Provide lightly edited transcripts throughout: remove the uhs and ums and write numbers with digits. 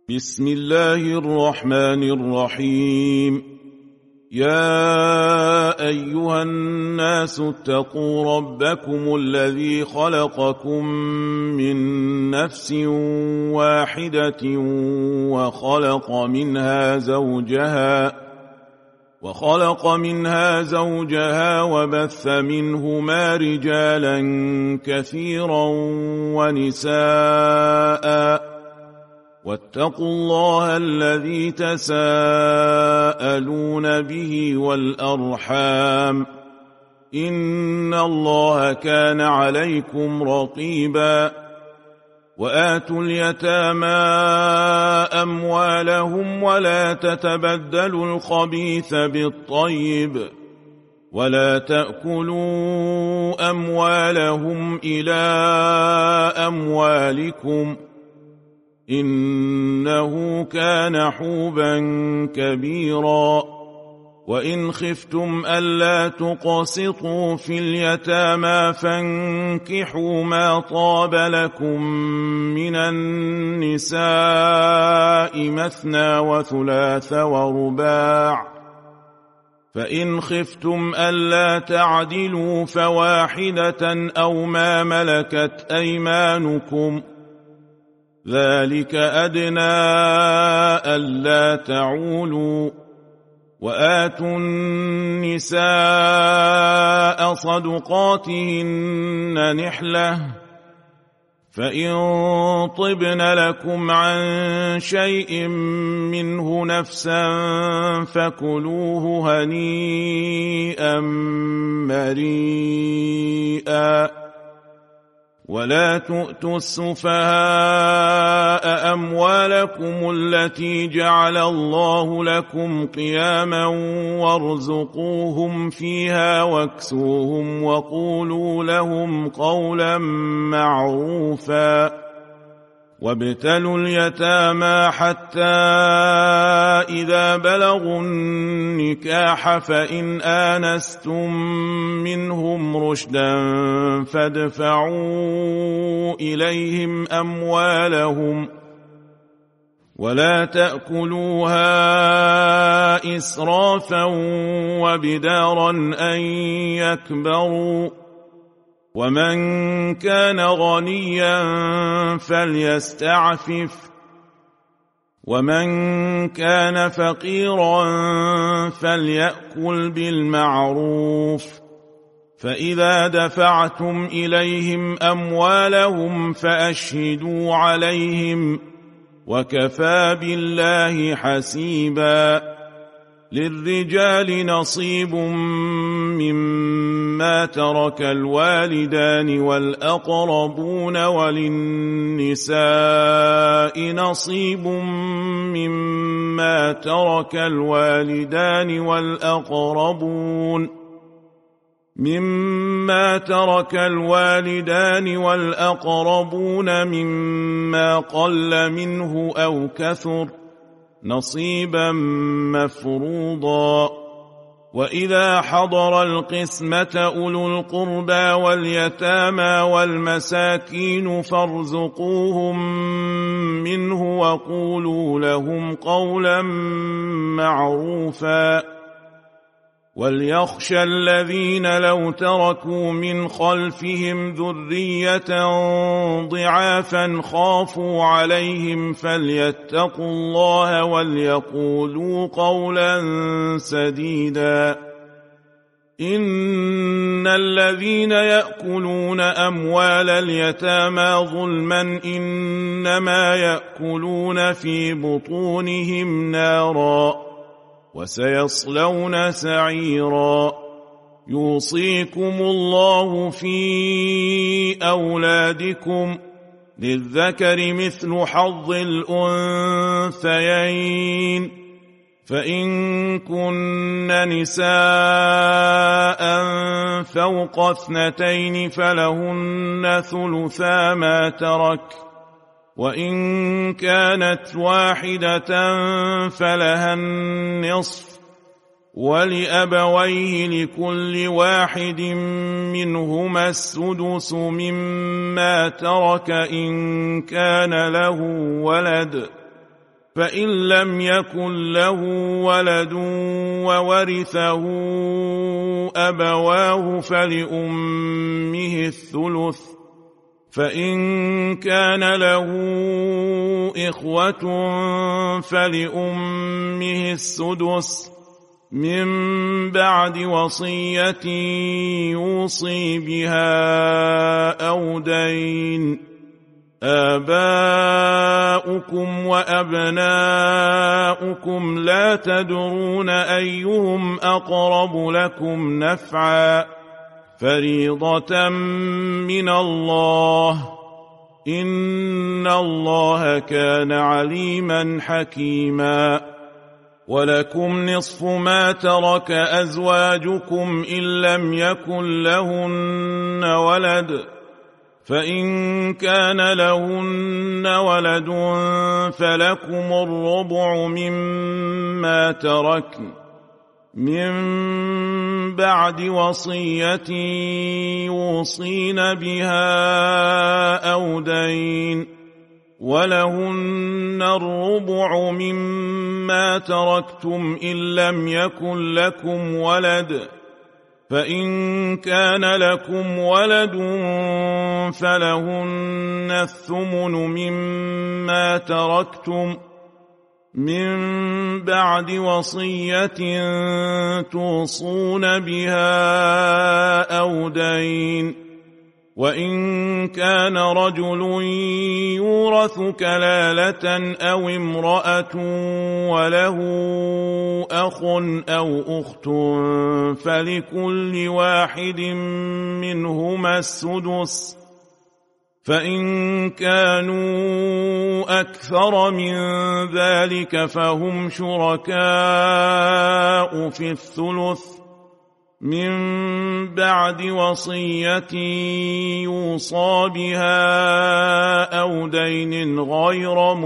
بسم الله الرحمن الرحيم. يا أيها الناس اتقوا ربكم الذي خلقكم من نفس واحدة وخلق منها زوجها وبث منهما رجالا كثيرا ونساء واتقوا الله الذي تساءلون به والأرحام إن الله كان عليكم رقيبا. وآتوا اليتامى أموالهم ولا تتبدلوا الخبيث بالطيب ولا تأكلوا أموالهم إلى أموالكم إنه كان حوبا كبيرا. وإن خفتم ألا تقسطوا في اليتامى فانكحوا ما طاب لكم من النساء مثنى وثلاث ورباع، فإن خفتم ألا تعدلوا فواحدة أو ما ملكت أيمانكم ذلك أدنى ألا تعولوا. وآتوا النساء صدقاتهن نحلة، فإن طبن لكم عن شيء منه نفسا فكلوه هنيئا مريئا. ولا تؤتوا السفهاء أموالكم التي جعل الله لكم قياما وارزقوهم فيها واكسوهم وقولوا لهم قولا معروفا. وابتلوا اليتامى حتى إذا بلغوا النكاح فإن آنستم منهم رشدا فادفعوا إليهم أموالهم ولا تأكلوها إسرافا وبدارا أن يكبروا. ومن كان غنيا فليستعفف ومن كان فقيرا فليأكل بالمعروف. فإذا دفعتم إليهم أموالهم فأشهدوا عليهم وكفى بالله حسيبا. للرجال نصيب مما ترك الوالدان والأقربون وللنساء نصيب مما ترك الوالدان والأقربون مما قل منه أو كثر نصيبا مفروضا. وإذا حضر القسمة أولو القربى واليتامى والمساكين فارزقوهم منه وقولوا لهم قولا معروفا. وليخشى الذين لو تركوا من خلفهم ذرية ضعافا خافوا عليهم فليتقوا الله وليقولوا قولا سديدا. إن الذين يأكلون أموال اليتامى ظلما إنما يأكلون في بطونهم نارا وسيصلون سعيرا. يوصيكم الله في أولادكم للذكر مثل حظ الأنثيين، فإن كن نساء فوق 2 فلهن ثلثا ما ترك، وإن كانت واحدة فلها النصف، ولأبويه لكل واحد منهما السدس مما ترك إن كان له ولد، فإن لم يكن له ولد وورثه أبواه فلأمه الثلث، فإن كان له إخوة فلأمه السدس من بعد وصية يوصي بها أو دين. آباؤكم وأبناؤكم لا تدرون أيهم أقرب لكم نفعا، فريضة من الله، إن الله كان عليما حكيما. ولكم نصف ما ترك أزواجكم إن لم يكن لهن ولد، فإن كان لهن ولد فلكم الربع مما تركن من بعد وصية يوصين بها أو دين، ولهن الربع مما تركتم إن لم يكن لكم ولد، فإن كان لكم ولد فلهن الثمن مما تركتم من بعد وصية توصون بها أو دين. وإن كان رجل يورث كلالة أو امرأة وله أخ أو أخت فلكل واحد منهما السدس، فإن كانوا أكثر من ذلك فهم شركاء في الثلث من بعد وصية يوصى بها أو دين غير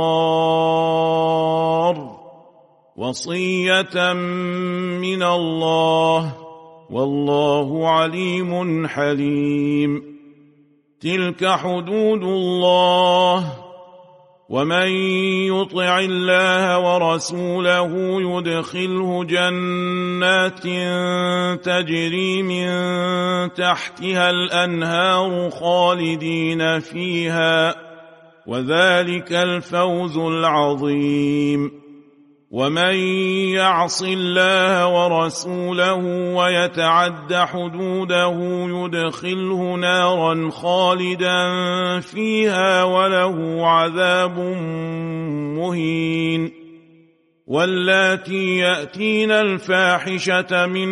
مضار، وصية من الله، والله عليم حليم. تلك حدود الله، ومن يطع الله ورسوله يدخله جنات تجري من تحتها الأنهار خالدين فيها، وذلك الفوز العظيم. ومن يعص الله ورسوله ويتعد حدوده يدخله نارا خالدا فيها وله عذاب مهين. واللاتي يأتين الفاحشة من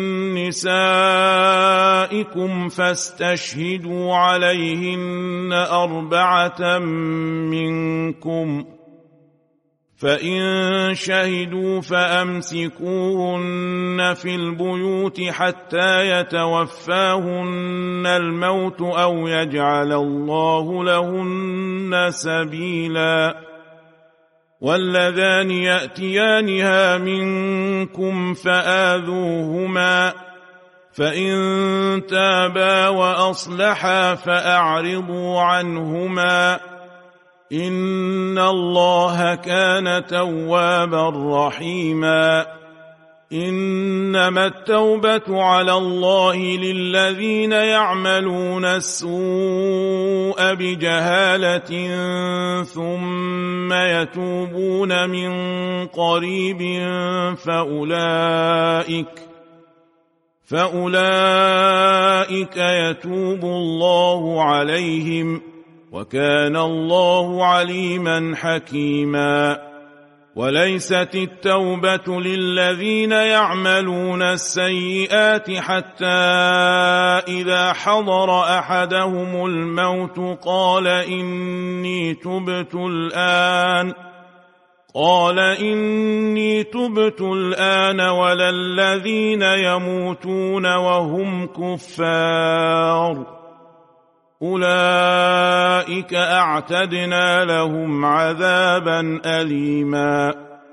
نسائكم فاستشهدوا عليهن 4 منكم، فإن شهدوا فأمسكوهن في البيوت حتى يتوفاهن الموت أو يجعل الله لهن سبيلا. واللذان يأتيانها منكم فآذوهما، فإن تابا وأصلحا فأعرضوا عنهما، إن الله كان توابا رحيما. إنما التوبة على الله للذين يعملون السوء بجهالة ثم يتوبون من قريب فأولئك يتوب الله عليهم، وكان الله عليما حكيما. وليست التوبة للذين يعملون السيئات حتى إذا حضر أحدهم الموت قال إني تبت الآن ولا الذين يموتون وهم كفار، أولئك أعتدنا لهم عذابا أليما.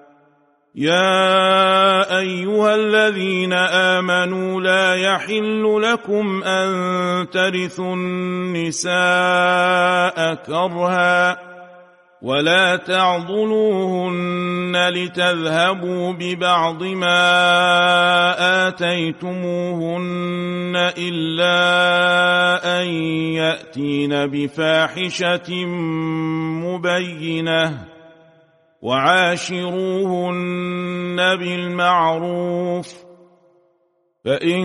يا أيها الذين آمنوا لا يحل لكم أن ترثوا النساء كرها ولا تعضلوهن لتذهبوا ببعض ما آتيتموهن إلا أن يأتين بفاحشة مبينة وعاشروهن بالمعروف فإن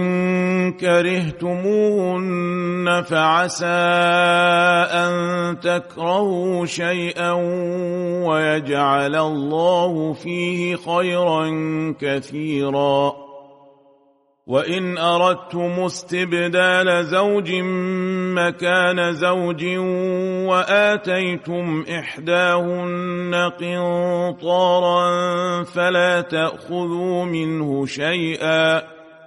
كرهتموهن فعسى أن تكرهوا شيئا ويجعل الله فيه خيرا كثيرا وإن أردتم استبدال زوج مكان زوج وآتيتم إحداهن قنطارا فلا تأخذوا منه شيئا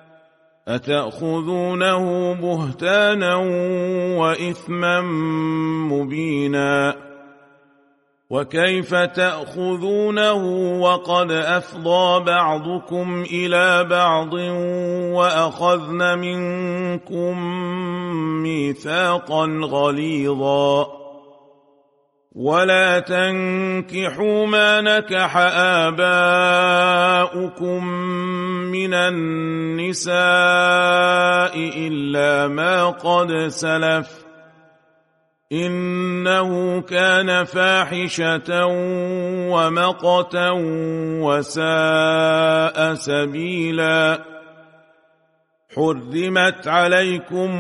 أتأخذونه بهتانا وإثما مبينا وكيف تأخذونه وقد أفضى بعضكم إلى بعض وأخذن منكم ميثاقا غليظا ولا تنكحوا ما نكح آباؤكم من النساء إلا ما قد سلف إنه كان فاحشة ومقتا وساء سبيلا حرمت عليكم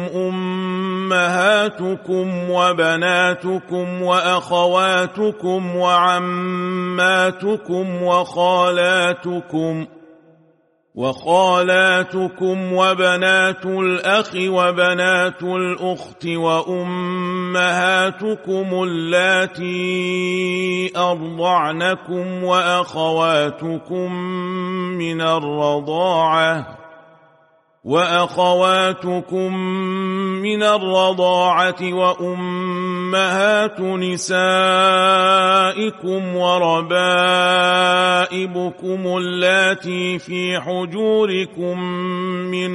أمهاتكم وبناتكم وأخواتكم وعماتكم وخالاتكم وبنات الأخ وبنات الأخت وأمهاتكم اللاتي أرضعنكم وأخواتكم من الرضاعة وأمهات نسائكم وربائبكم اللاتي في حجوركم من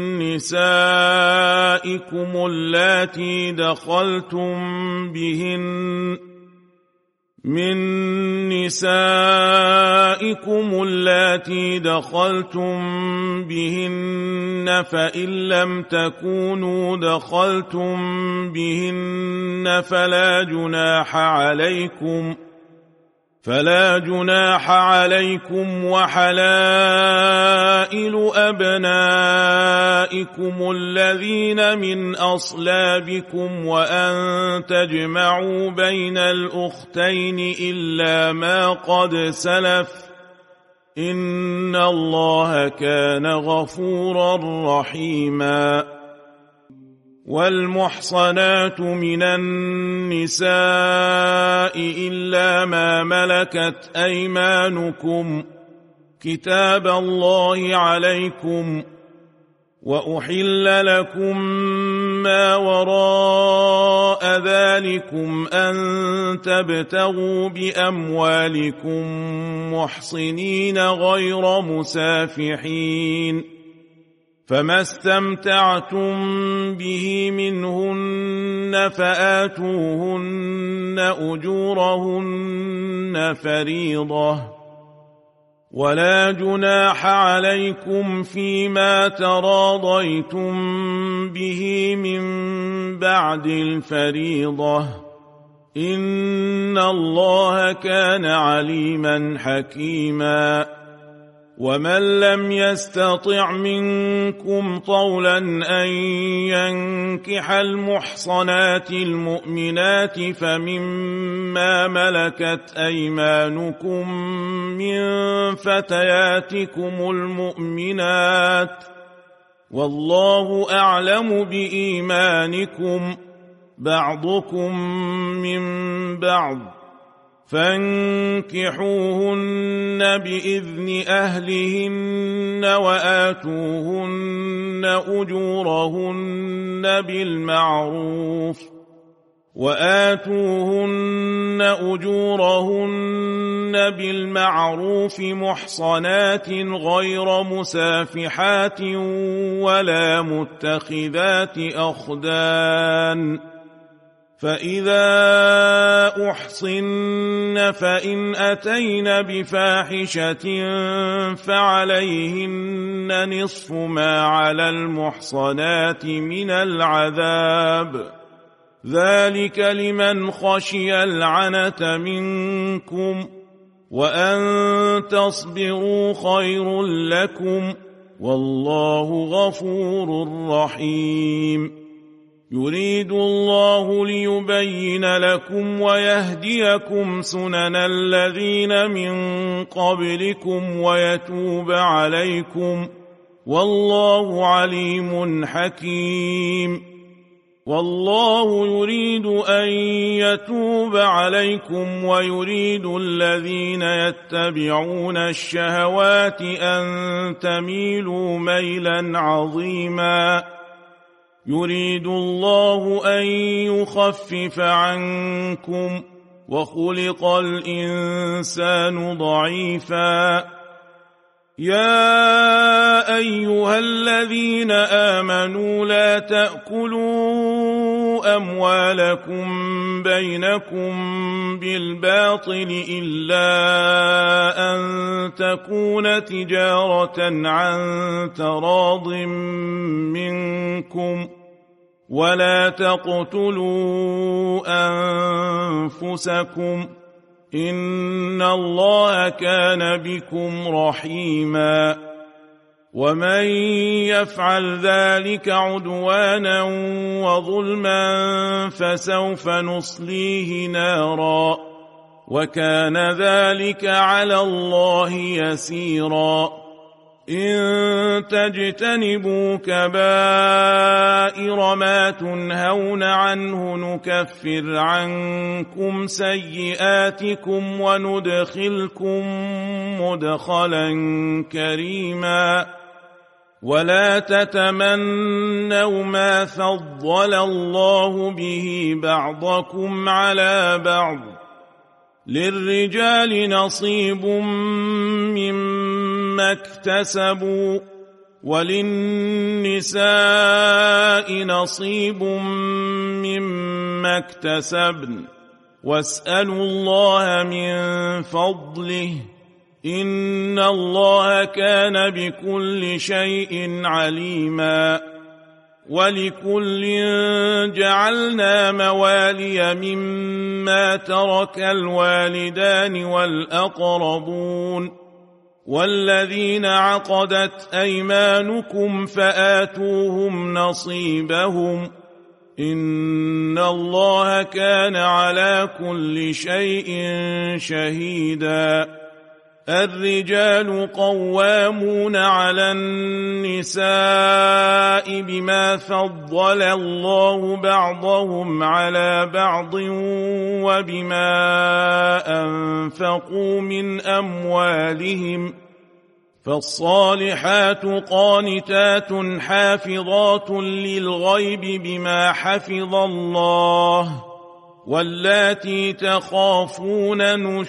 نسائكم اللاتي دخلتم بهن فإن لم تكونوا دخلتم بهن فلا جناح عليكم وحلائل أبنائكم الذين من أصلابكم وأن تجمعوا بين الأختين إلا ما قد سلف إن الله كان غفورا رحيما والمحصنات من النساء إلا ما ملكت أيمانكم كتاب الله عليكم وأحل لكم ما وراء ذلكم أن تبتغوا بأموالكم محصنين غير مسافحين فما استمتعتم به منهن فآتوهن أجورهن فريضة ولا جناح عليكم فيما تراضيتم به من بعد الفريضة إن الله كان عليما حكيما ومن لم يستطع منكم طولا أن ينكح المحصنات المؤمنات فمما ملكت أيمانكم من فتياتكم المؤمنات والله أعلم بإيمانكم بعضكم من بعض فانكحوهن بإذن أهلهن وآتوهن أجورهن بالمعروف محصنات غير مسافحات ولا متخذات أخدان فإذا أحصن فإن أتين بفاحشة فعليهن نصف ما على المحصنات من العذاب، ذلك لمن خشي العنة منكم، وأن تصبروا خير لكم، والله غفور رحيم. يريد الله ليبين لكم ويهديكم سنن الذين من قبلكم ويتوب عليكم، والله عليم حكيم. والله يريد أن يتوب عليكم ويريد الذين يتبعون الشهوات أن تميلوا ميلا عظيما. يريد الله أن يخفف عنكم، وخلق الإنسان ضعيفا. يا أيها الذين آمنوا لا تأكلوا أموالكم بينكم بالباطل إلا أن تكون تجارة عن تراض منكم، ولا تقتلوا أنفسكم، إن الله كان بكم رحيما. ومن يفعل ذلك عدوانا وظلما فسوف نصليه نارا، وكان ذلك على الله يسيرا. إن تجتنبوا كبائر ما تنهون عنه نكفر عنكم سيئاتكم وندخلكم مدخلا كريما. ولا تتمنوا ما فضل الله به بعضكم على بعض، للرجال نصيب مما اكتسبوا، وللنساء نصيب مما اكتسبن، واسألوا الله من فضله، إن الله كان بكل شيء عليما. ولكل جعلنا موالي مما ترك الوالدان والأقربون، والذين عقدت أيمانكم فآتوهم نصيبهم، إن الله كان على كل شيء شهيدا. الرجال قوامون على النساء بما فضل الله بعضهم على بعض وبما أنفقوا من أموالهم، فالصالحات قانتات حافظات للغيب بما حفظ الله، واللاتي تخافون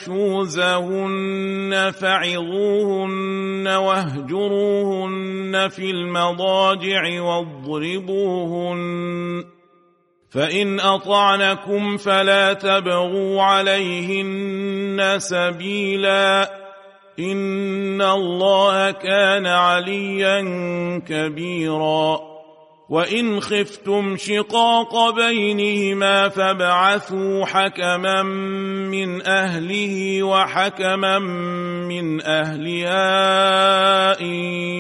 نشوزهن فعظوهن واهجروهن في المضاجع واضربوهن، فإن أطعنكم فلا تبغوا عليهن سبيلا، إن الله كان عليا كبيرا. وإن خفتم شقاق بينهما فابعثوا حكما من أهله وحكما من أهلها إن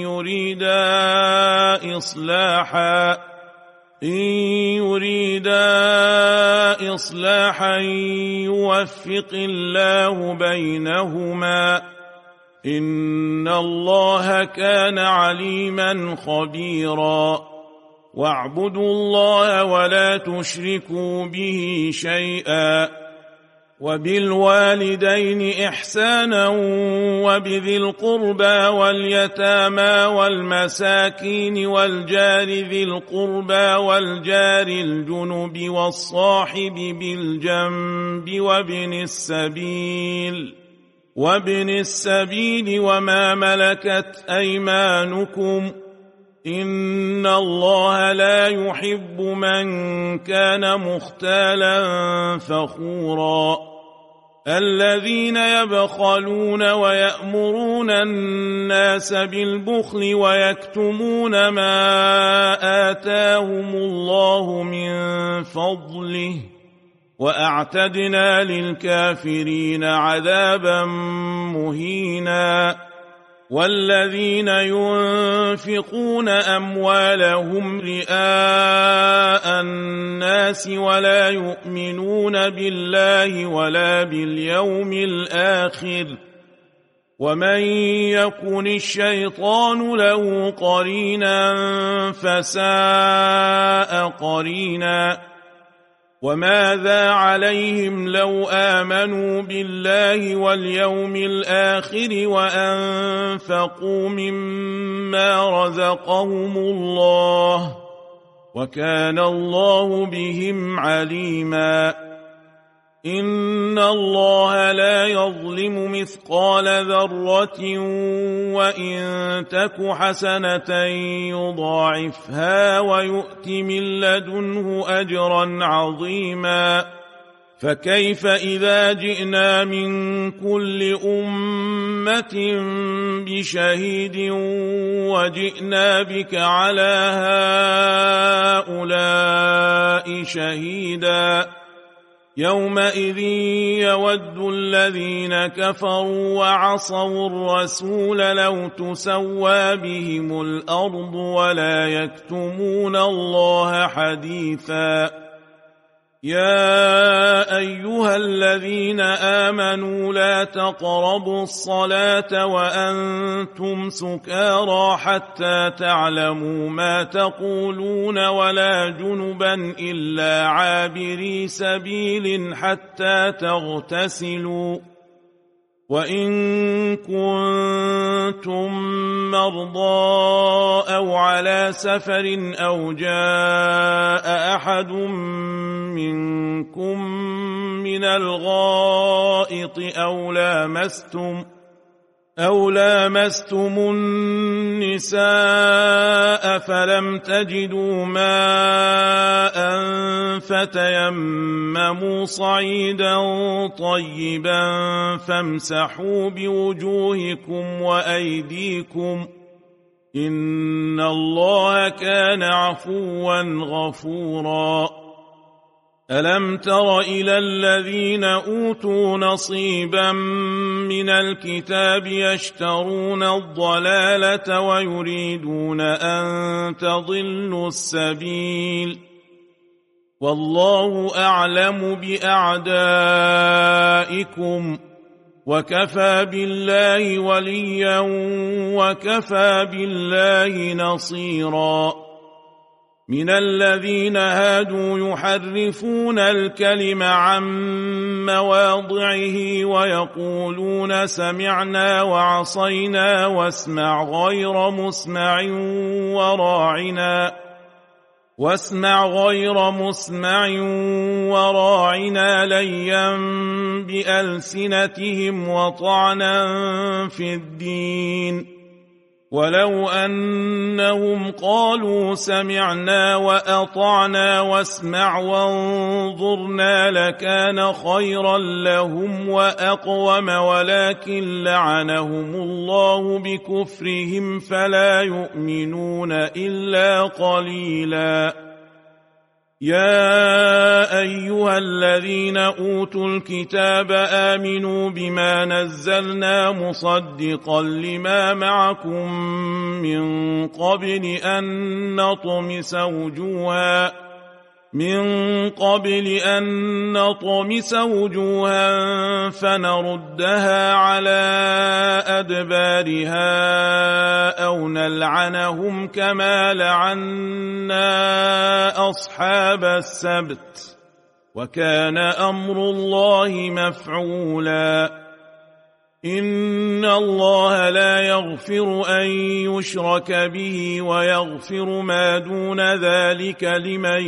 يريدا إصلاحا يوفق الله بينهما، إن الله كان عليما خبيرا. واعبدوا الله ولا تشركوا به شيئا، وبالوالدين إحسانا وبذي القربى واليتامى والمساكين والجار ذي القربى والجار الجنب والصاحب بالجنب وابن السبيل وما ملكت أيمانكم، إن الله لا يحب من كان مختالا فخورا الذين يبخلون ويأمرون الناس بالبخل ويكتمون ما آتاهم الله من فضله وأعتدنا للكافرين عذابا مهينا والذين ينفقون أموالهم رئاء الناس ولا يؤمنون بالله ولا باليوم الآخر ومن يكن الشيطان له قرينا فساء قرينا وماذا عليهم لو آمنوا بالله واليوم الآخر وأنفقوا مما رزقهم الله وكان الله بهم عليما إن الله لا يظلم مثقال ذرة وإن تك حسنة يضاعفها ويؤت من لدنه أجرا عظيما فكيف إذا جئنا من كل أمة بشهيد وجئنا بك على هؤلاء شهيدا يومئذ يود الذين كفروا وعصوا الرسول لو تسوى بهم الأرض ولا يكتمون الله حديثا يا أيها الذين آمنوا لا تقربوا الصلاة وأنتم سكارى حتى تعلموا ما تقولون ولا جنبا إلا عابري سبيل حتى تغتسلوا وإن كنتم مرضى أو على سفر أو جاء أحد منكم من الغائط أو لامستم النساء فلم تجدوا ماء فتيمموا صعيدا طيبا فامسحوا بوجوهكم وأيديكم إن الله كان عفوا غفورا ألم تر إلى الذين أوتوا نصيبا من الكتاب يشترون الضلالة ويريدون أن تضلوا السبيل والله أعلم بأعدائكم وكفى بالله وليا وكفى بالله نصيرا من الذين هادوا يحرفون الكلم عن مواضعه ويقولون سمعنا وعصينا واسمع غير مسمع وراعنا ليا بألسنتهم وطعنا في الدين ولو أنهم قالوا سمعنا وأطعنا واسمع وانظرنا لكان خيرا لهم وأقوم ولكن لعنهم الله بكفرهم فلا يؤمنون إلا قليلا يا أيها الذين أوتوا الكتاب آمنوا بما نزلنا مصدقا لما معكم من قبل أن نطمس وجوها فنردها على أدبارها أو نلعنهم كما لعنا أصحاب السبت وكان أمر الله مفعولا إن الله لا يغفر أن يشرك به ويغفر ما دون ذلك لمن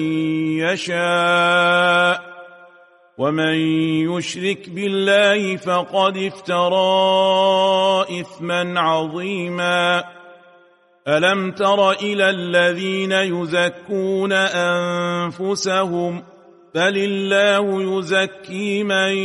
يشاء ومن يشرك بالله فقد افترى إثما عظيما ألم تر إلى الذين يزكون أنفسهم بل الله يزكي من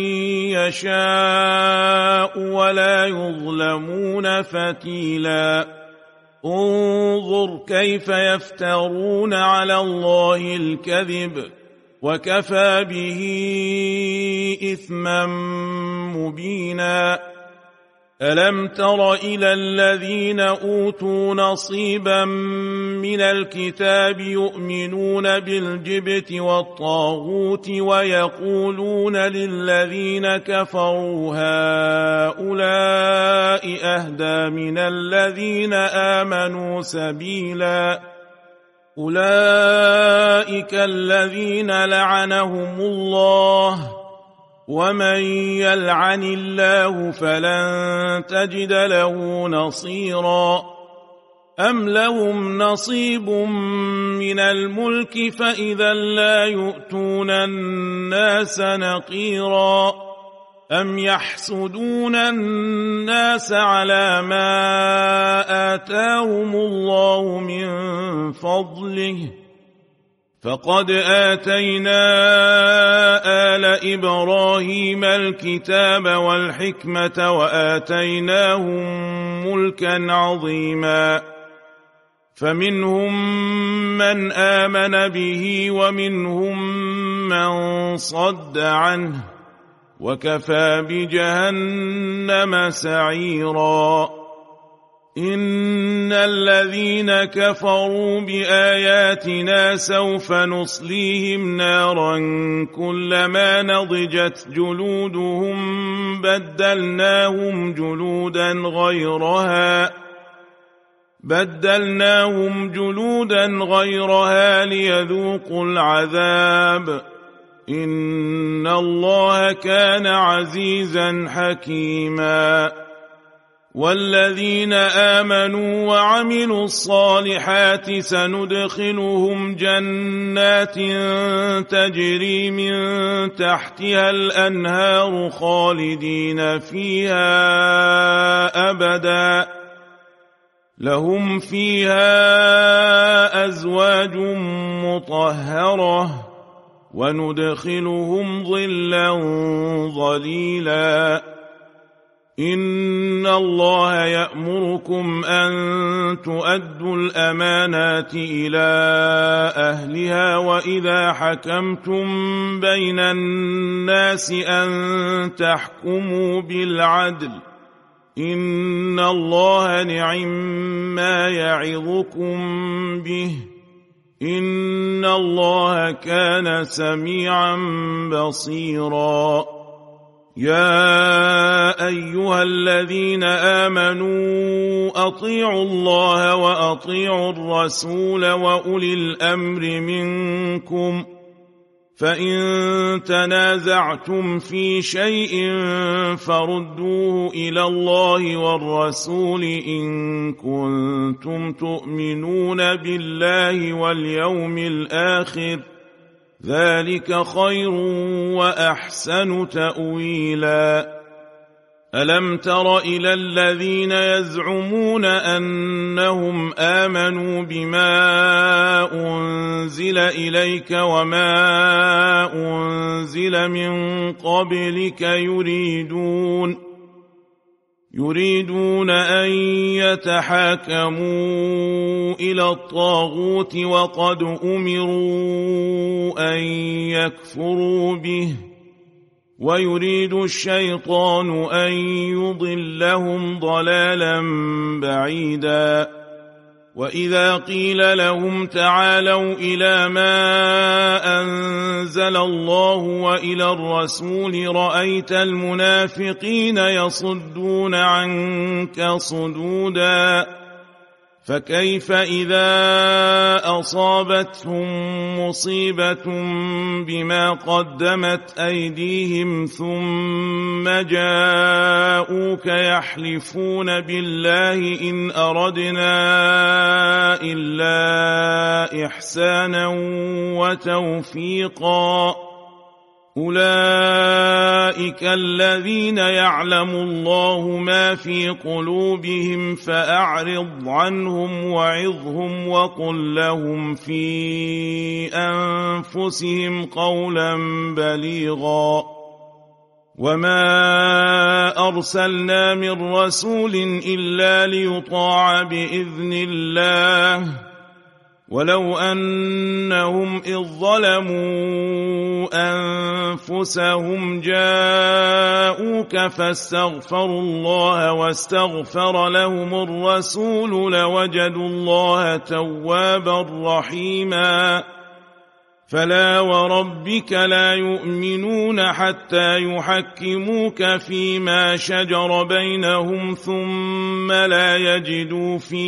يشاء ولا يظلمون فتيلا انظر كيف يفترون على الله الكذب وكفى به إثما مبينا ألم تر إلى الذين أوتوا نصيبا من الكتاب يؤمنون بالجبت والطاغوت ويقولون للذين كفروا هؤلاء أهدى من الذين آمنوا سبيلا أولئك الذين لعنهم الله ومن يلعن الله فلن تجد له نصيرا أم لهم نصيب من الملك فإذا لا يؤتون الناس نقيرا أم يحسدون الناس على ما آتاهم الله من فضله فقد آتينا آل إبراهيم الكتاب والحكمة وآتيناهم ملكا عظيما فمنهم من آمن به ومنهم من صد عنه وكفى بجهنم سعيرا إن الذين كفروا بآياتنا سوف نصليهم نارا كلما نضجت جلودهم بدلناهم جلودا غيرها ليذوقوا العذاب إن الله كان عزيزا حكيما والذين آمنوا وعملوا الصالحات سندخلهم جنات تجري من تحتها الأنهار خالدين فيها أبدا لهم فيها أزواج مطهرة وندخلهم ظلا ظليلا إن الله يأمركم أن تؤدوا الأمانات إلى أهلها وإذا حكمتم بين الناس أن تحكموا بالعدل إن الله نعما يعظكم به إن الله كان سميعا بصيرا يا أيها الذين آمنوا أطيعوا الله وأطيعوا الرسول وأولي الأمر منكم فإن تنازعتم في شيء فردوه إلى الله والرسول إن كنتم تؤمنون بالله واليوم الآخر ذلك خير وأحسن تأويلا ألم تر إلى الذين يزعمون أنهم آمنوا بما أنزل إليك وما أنزل من قبلك يريدون أن يتحاكموا إلى الطاغوت وقد أمروا أن يكفروا به ويريد الشيطان أن يضلهم ضلالا بعيدا وإذا قيل لهم تعالوا إلى ما أنزل الله وإلى الرسول رأيت المنافقين يصدون عنك صدودا فكيف إذا أصابتهم مصيبة بما قدمت أيديهم ثم جاءوك يحلفون بالله إن أردنا إلا إحسانا وتوفيقا أولئك الذين يعلم الله ما في قلوبهم فأعرض عنهم وعظهم وقل لهم في أنفسهم قولا بليغا وما أرسلنا من رسول إلا ليطاع بإذن الله ولو أنهم إذ ظلموا أنفسهم جاءوك فاستغفروا الله واستغفر لهم الرسول لوجدوا الله توابا رحيما فلا وربك لا يؤمنون حتى يحكموك فيما شجر بينهم ثم لا يجدوا في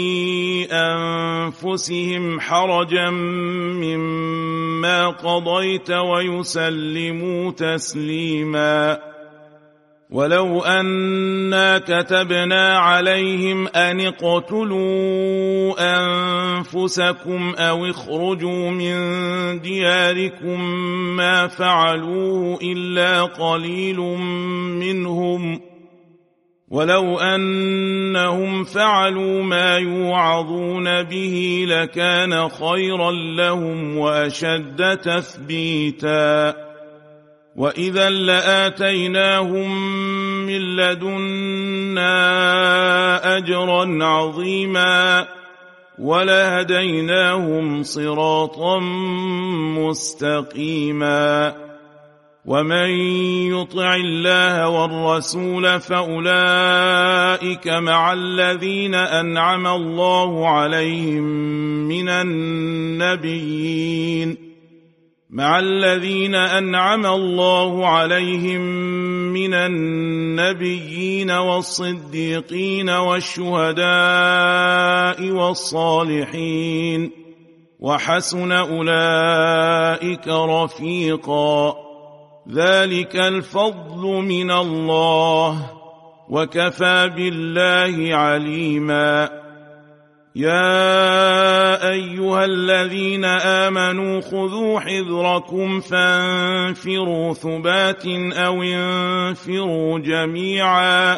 أنفسهم حرجا مما قضيت ويسلموا تسليما ولو أنا كتبنا عليهم أن اقتلوا أنفسكم أو اخرجوا من دياركم ما فعلوه إلا قليل منهم ولو أنهم فعلوا ما يوعظون به لكان خيرا لهم وأشد تثبيتا وإذا لآتيناهم من لدنا أجرا عظيما ولهديناهم صراطا مستقيما ومن يطع الله والرسول فأولئك مع الذين أنعم الله عليهم من النبيين والصديقين والشهداء والصالحين وحسن أولئك رفيقا ذلك الفضل من الله وكفى بالله عليما يا أيها الذين آمنوا خذوا حذركم فانفروا ثبات أو انفروا جميعا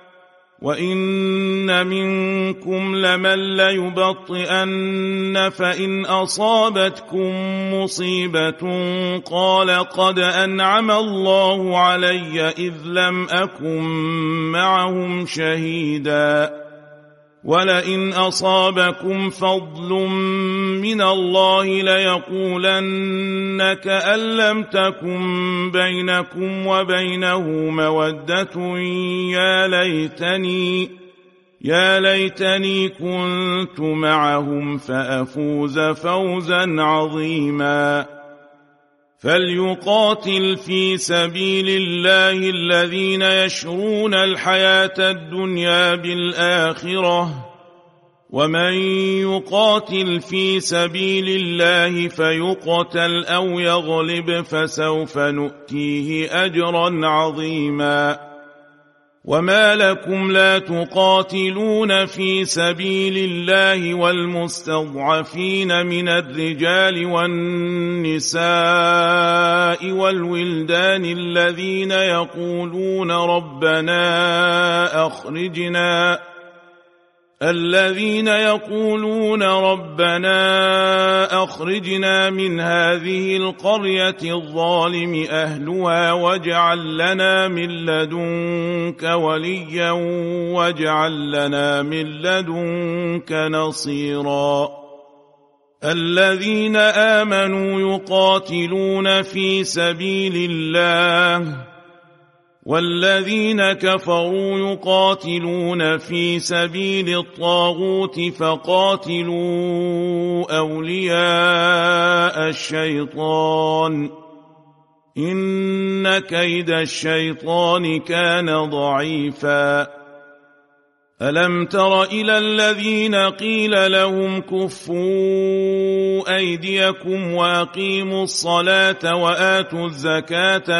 وإن منكم لمن ليبطئن فإن أصابتكم مصيبة قال قد أنعم الله علي إذ لم أكن معهم شهيدا ولئن أصابكم فضل من الله ليقولن كأن لم تكن بينكم وبينه مودة يا ليتني كنت معهم فأفوز فوزا عظيما فليقاتل في سبيل الله الذين يشرون الحياة الدنيا بالآخرة ومن يقاتل في سبيل الله فيقتل أو يغلب فسوف نؤتيه أجرا عظيما وما لكم لا تقاتلون في سبيل الله والمستضعفين من الرجال والنساء والولدان الذين يقولون ربنا أخرجنا من هذه القرية الظالم أهلها واجعل لنا من لدنك وليا واجعل لنا من لدنك نصيرا الذين آمنوا يقاتلون في سبيل الله والذين كفروا يقاتلون في سبيل الطاغوت فقاتلوا أولياء الشيطان إن كيد الشيطان كان ضعيفا ألم تر إلى الذين قيل لهم كفوا أيديكم وأقيموا الصلاة وآتوا الزكاة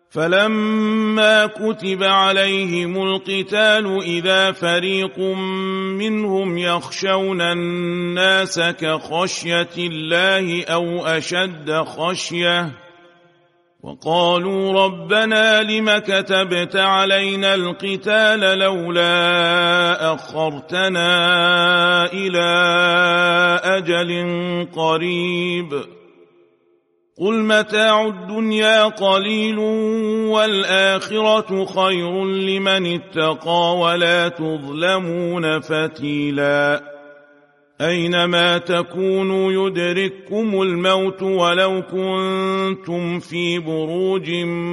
فلما كتب عليهم القتال إذا فريق منهم يخشون الناس كخشية الله أو أشد خشية وقالوا ربنا لم كتبت علينا القتال لولا أخرتنا إلى أجل قريب قل متاع الدنيا قليل والآخرة خير لمن اتقى ولا تظلمون فتيلا أينما تكونوا يدرككم الموت ولو كنتم في بروج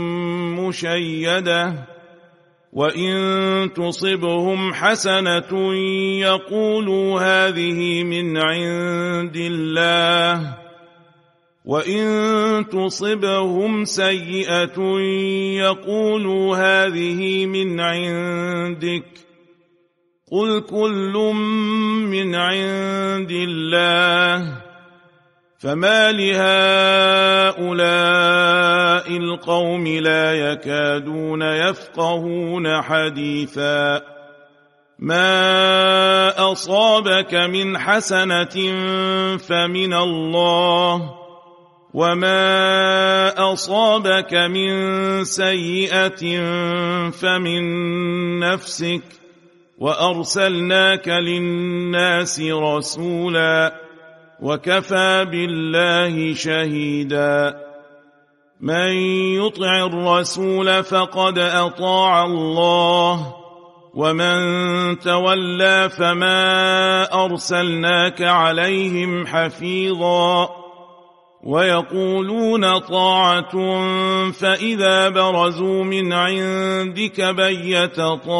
مشيدة وإن تصبهم حسنة يقولوا هذه من عند الله وإن تصبهم سيئة يقولوا هذه من عندك قل كل من عند الله فما لهؤلاء القوم لا يكادون يفقهون حديثا ما أصابك من حسنة فمن الله وما أصابك من سيئة فمن نفسك وأرسلناك للناس رسولا وكفى بالله شهيدا من يطع الرسول فقد أطاع الله ومن تولى فما أرسلناك عليهم حفيظا ويقولون طاعة فإذا برزوا من عندك بيت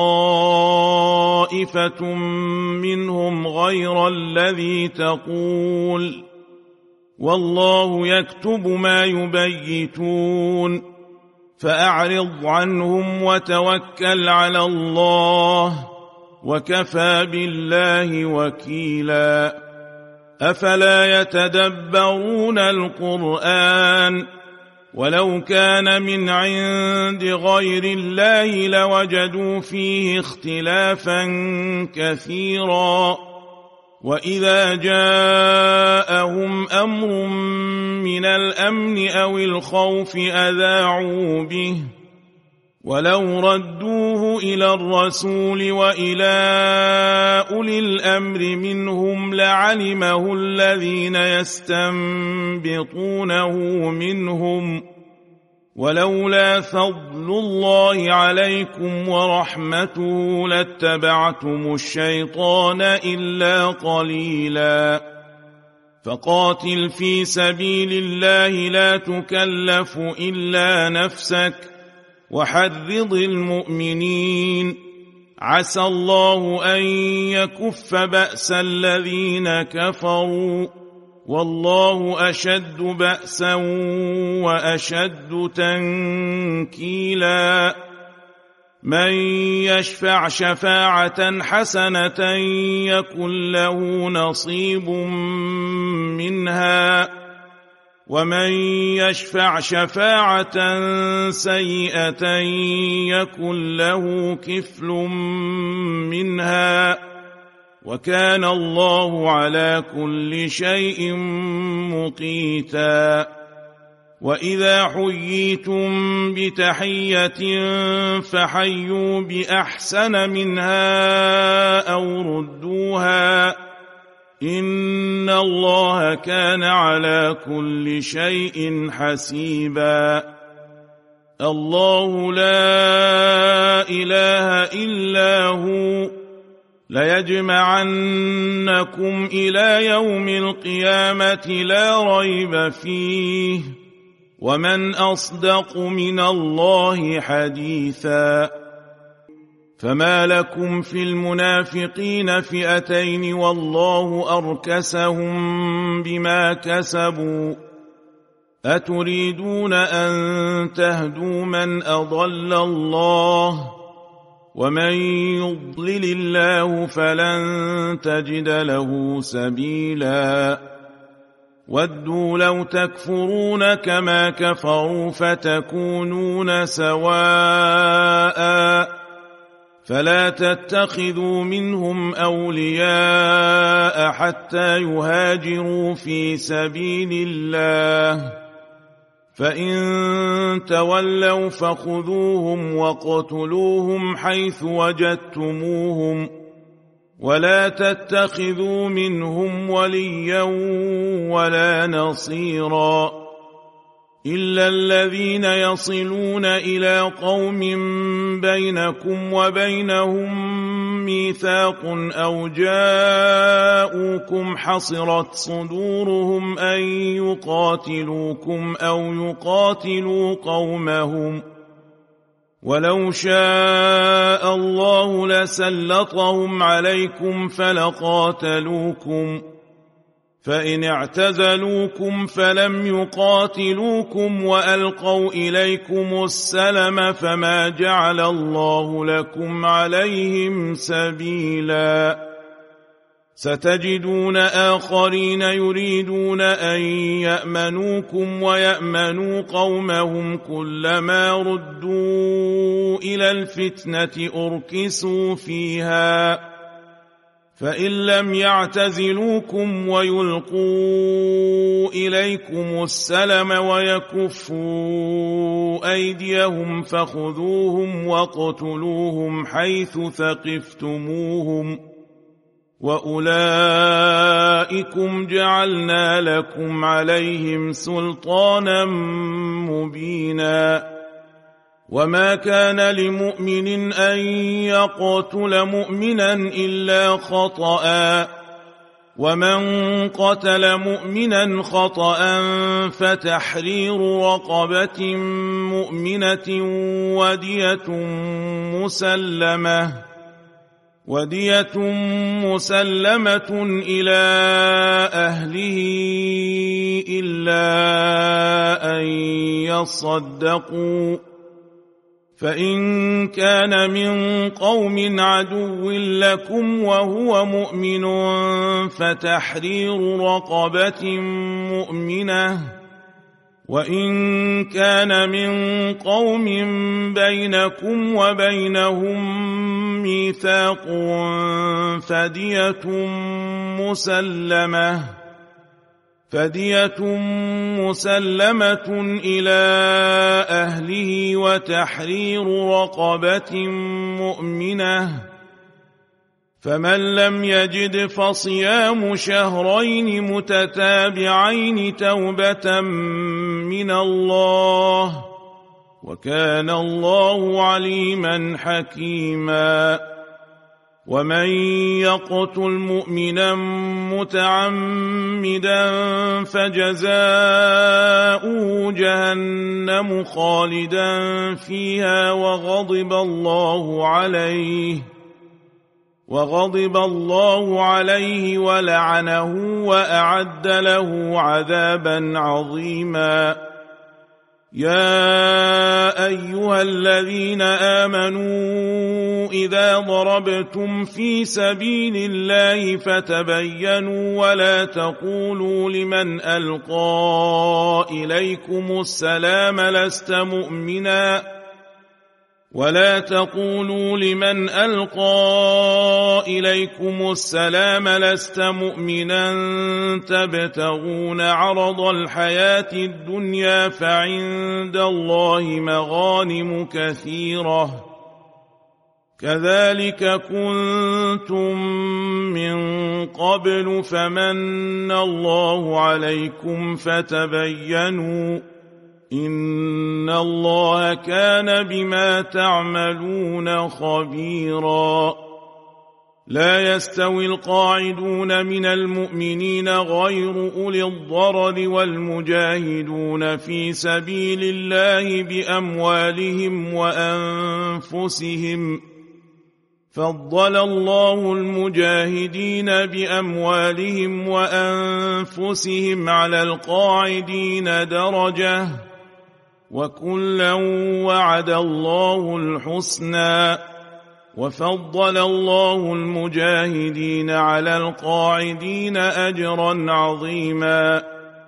طائفة منهم غير الذي تقول والله يكتب ما يبيتون فأعرض عنهم وتوكل على الله وكفى بالله وكيلا أفلا يتدبرون القرآن ولو كان من عند غير الله لوجدوا فيه اختلافا كثيرا وإذا جاءهم أمر من الأمن أو الخوف أذاعوا به ولو ردوه إلى الرسول وإلى أولي الأمر منهم لعلمه الذين يستنبطونه منهم ولولا فضل الله عليكم ورحمته لاتبعتم الشيطان إلا قليلا فقاتل في سبيل الله لا تكلف إلا نفسك وحرض المؤمنين عسى الله أن يكف بأس الذين كفروا والله أشد بأسا وأشد تنكيلا من يشفع شفاعة حسنة يكن له نصيب منها ومن يشفع شفاعة سيئة يكن له كفل منها وكان الله على كل شيء مقيتا وإذا حييتم بتحية فحيوا بأحسن منها أو ردوها إن الله كان على كل شيء حسيبا الله لا إله إلا هو ليجمعنكم إلى يوم القيامة لا ريب فيه ومن أصدق من الله حديثا فما لكم في المنافقين فئتين والله أركسهم بما كسبوا أتريدون أن تهدوا من أضل الله ومن يضلل الله فلن تجد له سبيلا ودوا لو تكفرون كما كفروا فتكونون سواء فلا تتخذوا منهم أولياء حتى يهاجروا في سبيل الله فإن تولوا فخذوهم واقتلوهم حيث وجدتموهم ولا تتخذوا منهم وليا ولا نصيرا إلا الذين يصلون إلى قوم بينكم وبينهم ميثاق أو جاءوكم حصرت صدورهم أن يقاتلوكم أو يقاتلوا قومهم ولو شاء الله لسلطهم عليكم فلقاتلوكم فإن اعتزلوكم فلم يقاتلوكم وألقوا إليكم السلم فما جعل الله لكم عليهم سبيلا ستجدون آخرين يريدون أن يأمنوكم ويأمنوا قومهم كلما ردوا إلى الفتنة أركسوا فيها فإن لم يعتزلوكم ويلقوا إليكم السلم ويكفوا أيديهم فخذوهم واقتلوهم حيث ثقفتموهم وأولئكم جعلنا لكم عليهم سلطانا مبينا وما كان لمؤمن أن يقتل مؤمنا إلا خطأ ومن قتل مؤمنا خطأ فتحرير رقبة مؤمنة ودية مسلمة إلى أهله إلا أن يصدقوا فإن كان من قوم عدو لكم وهو مؤمن فتحرير رقبة مؤمنة وإن كان من قوم بينكم وبينهم ميثاق فدية مسلمة إلى أهله وتحرير رقبة مؤمنة فمن لم يجد فصيام شهرين متتابعين توبة من الله وكان الله عليما حكيما ومن يقتل مؤمنا متعمدا فجزاؤه جهنم خالدا فيها وغضب الله عليه ولعنه وأعد له عذابا عظيما يا أيها الذين آمنوا إذا ضربتم في سبيل الله فتبينوا ولا تقولوا لمن ألقى إليكم السلام لست مؤمنا تبتغون عرض الحياة الدنيا فعند الله مغانم كثيرة كذلك كنتم من قبل فمن الله عليكم فتبينوا إن الله كان بما تعملون خبيرا لا يستوي القاعدون من المؤمنين غير أولي الضرر والمجاهدون في سبيل الله بأموالهم وأنفسهم فضل الله المجاهدين بأموالهم وأنفسهم على القاعدين درجة وكلا وعد الله الحسنى وفضل الله المجاهدين على القاعدين أجرا عظيما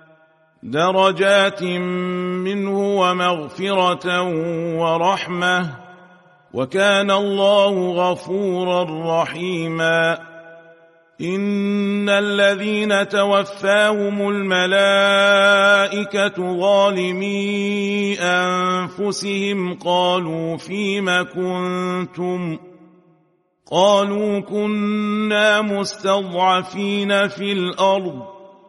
درجات منه ومغفرة ورحمة، وكان الله غفورا رحيما. إن الذين توفاهم الملائكة ظالمي أنفسهم قالوا فيم كنتم؟ قالوا كنا مستضعفين في الأرض.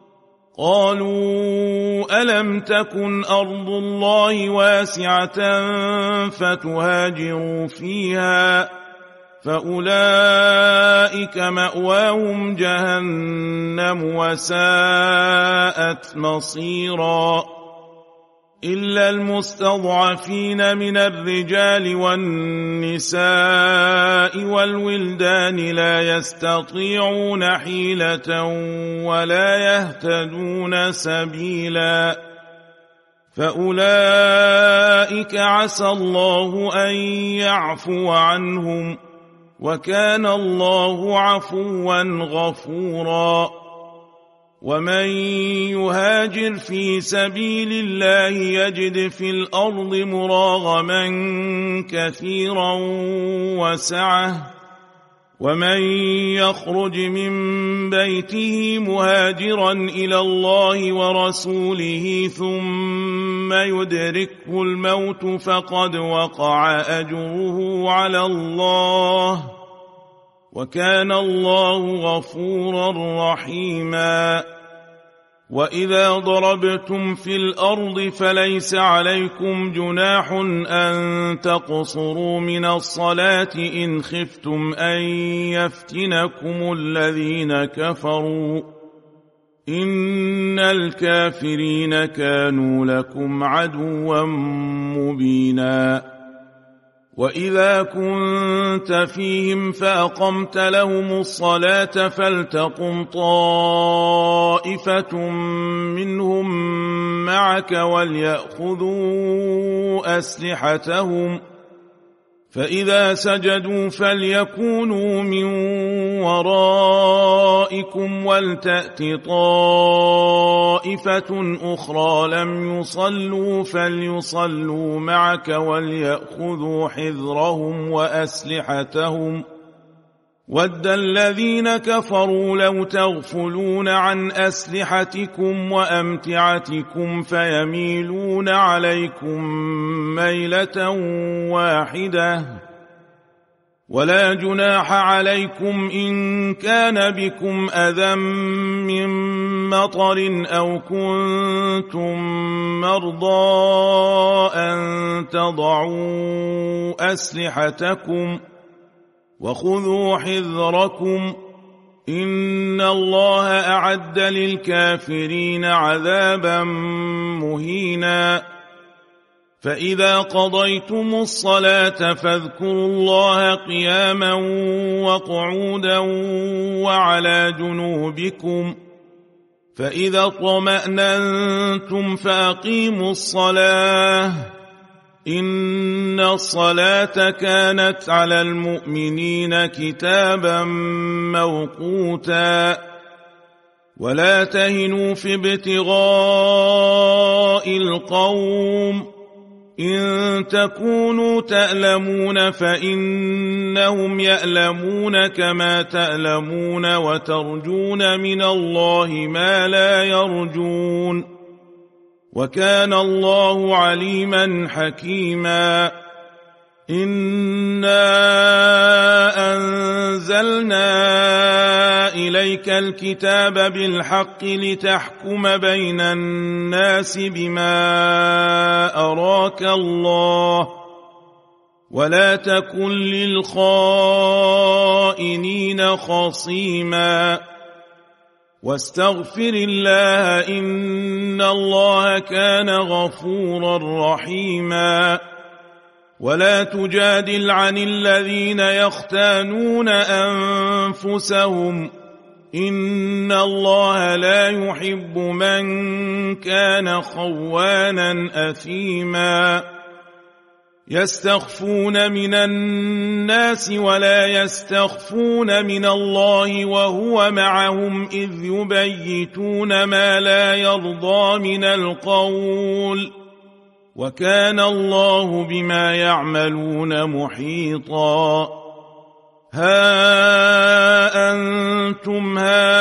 قالوا ألم تكن أرض الله واسعة فتهاجروا فيها؟ فأولئك مأواهم جهنم وساءت مصيرا. إلا المستضعفين من الرجال والنساء والولدان لا يستطيعون حيلة ولا يهتدون سبيلا، فأولئك عسى الله أن يعفو عنهم، وكان الله عفوا غفورا. ومن يهاجر في سبيل الله يجد في الأرض مراغما كثيرا وسعة، ومن يخرج من بيته مهاجرا إلى الله ورسوله ثم يدركه الموت فقد وقع أجره على الله، وكان الله غفورا رحيما. وإذا ضربتم في الأرض فليس عليكم جناح أن تقصروا من الصلاة إن خفتم أن يفتنكم الذين كفروا، إن الكافرين كانوا لكم عدوا مبينا. وإذا كنت فيهم فأقمت لهم الصلاة فلتقم طائفة منهم معك وليأخذوا أسلحتهم، فإذا سجدوا فليكونوا من ورائكم ولتأت طائفة أخرى لم يصلوا فليصلوا معك وليأخذوا حذرهم وأسلحتهم. ود الذين كفروا لو تغفلون عن أسلحتكم وأمتعتكم فيميلون عليكم ميلة واحدة. ولا جناح عليكم إن كان بكم أذى من مطر أو كنتم مرضى أن تضعوا أسلحتكم، وخذوا حذركم، إن الله أعد للكافرين عذابا مهينا. فإذا قضيتم الصلاة فاذكروا الله قياما وقعودا وعلى جنوبكم، فإذا اطمأننتم فأقيموا الصلاة، إن الصلاة كانت على المؤمنين كتابا موقوتا. ولا تهنوا في ابتغاء القوم، إن تكونوا تألمون فإنهم يألمون كما تألمون وترجون من الله ما لا يرجون، وكان الله عليما حكيما. إنا أنزلنا إليك الكتاب بالحق لتحكم بين الناس بما أراك الله، ولا تكن للخائنين خصيما، واستغفر الله إن الله كان غفورا رحيما. ولا تجادل عن الذين يختانون أنفسهم، إن الله لا يحب من كان خوانا أثيما. يستخفون من الناس ولا يستخفون من الله وهو معهم إذ يبيتون ما لا يرضى من القول وكان الله بما يعملون محيطا ها أنتم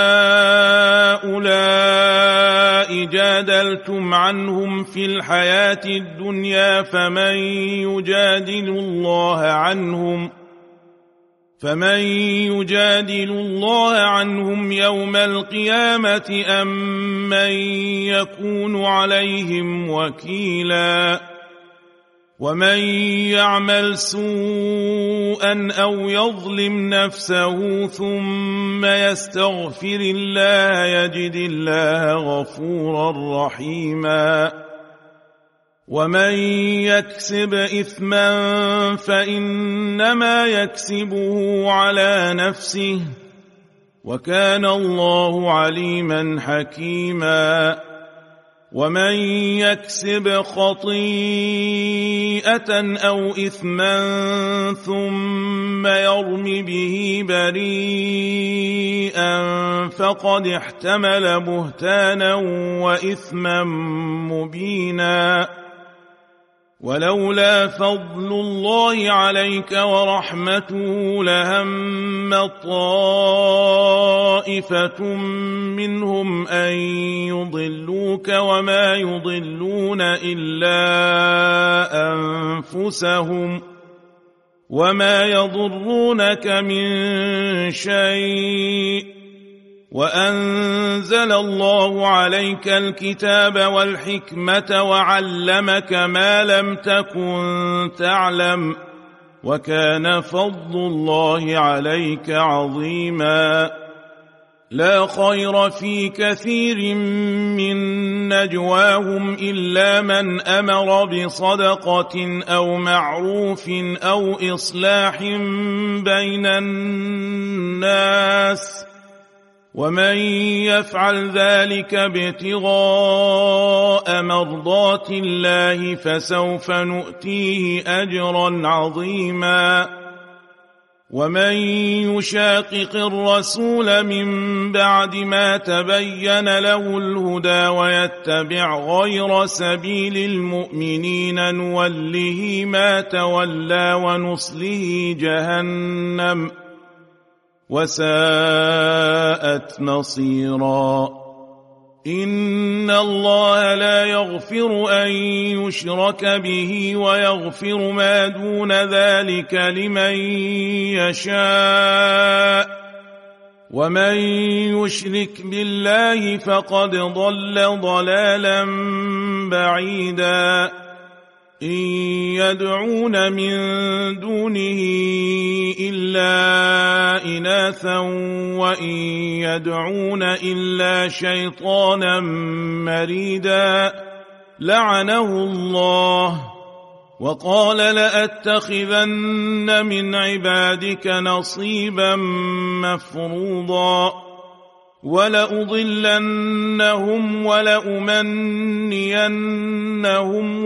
هؤلاء جادلتم عنهم في الحياة الدنيا فمن يجادل الله عنهم يوم القيامة أم من يكون عليهم وكيلا ومن يعمل سوءا أو يظلم نفسه ثم يستغفر الله يجد الله غفورا رحيما ومن يكسب إثما فإنما يكسبه على نفسه وكان الله عليما حكيما ومن يكسب خطيئة أو إثما ثم يرم به بريئا فقد احتمل بهتانا وإثما مبينا ولولا فضل الله عليك ورحمته لهم طائفة منهم أن يضلوك وما يضلون إلا أنفسهم وما يضرونك من شيء وأنزل الله عليك الكتاب والحكمة وعلمك ما لم تكن تعلم وكان فضل الله عليك عظيما لا خير في كثير من نجواهم إلا من أمر بصدقة أو معروف أو إصلاح بين الناس ومن يفعل ذلك ابتغاء مرضات الله فسوف نؤتيه أجرا عظيما ومن يشاقق الرسول من بعد ما تبين له الهدى ويتبع غير سبيل المؤمنين نوله ما تولى ونصله جهنم وساءت مصيرا إن الله لا يغفر أن يشرك به ويغفر ما دون ذلك لمن يشاء ومن يشرك بالله فقد ضل ضلالا بعيدا إن يدعون من دونه إلا إناثا وإن يدعون إلا شيطانا مريدا لعنه الله وقال لأتخذن من عبادك نصيبا مفروضا ولأضلنهم ولأمنينهم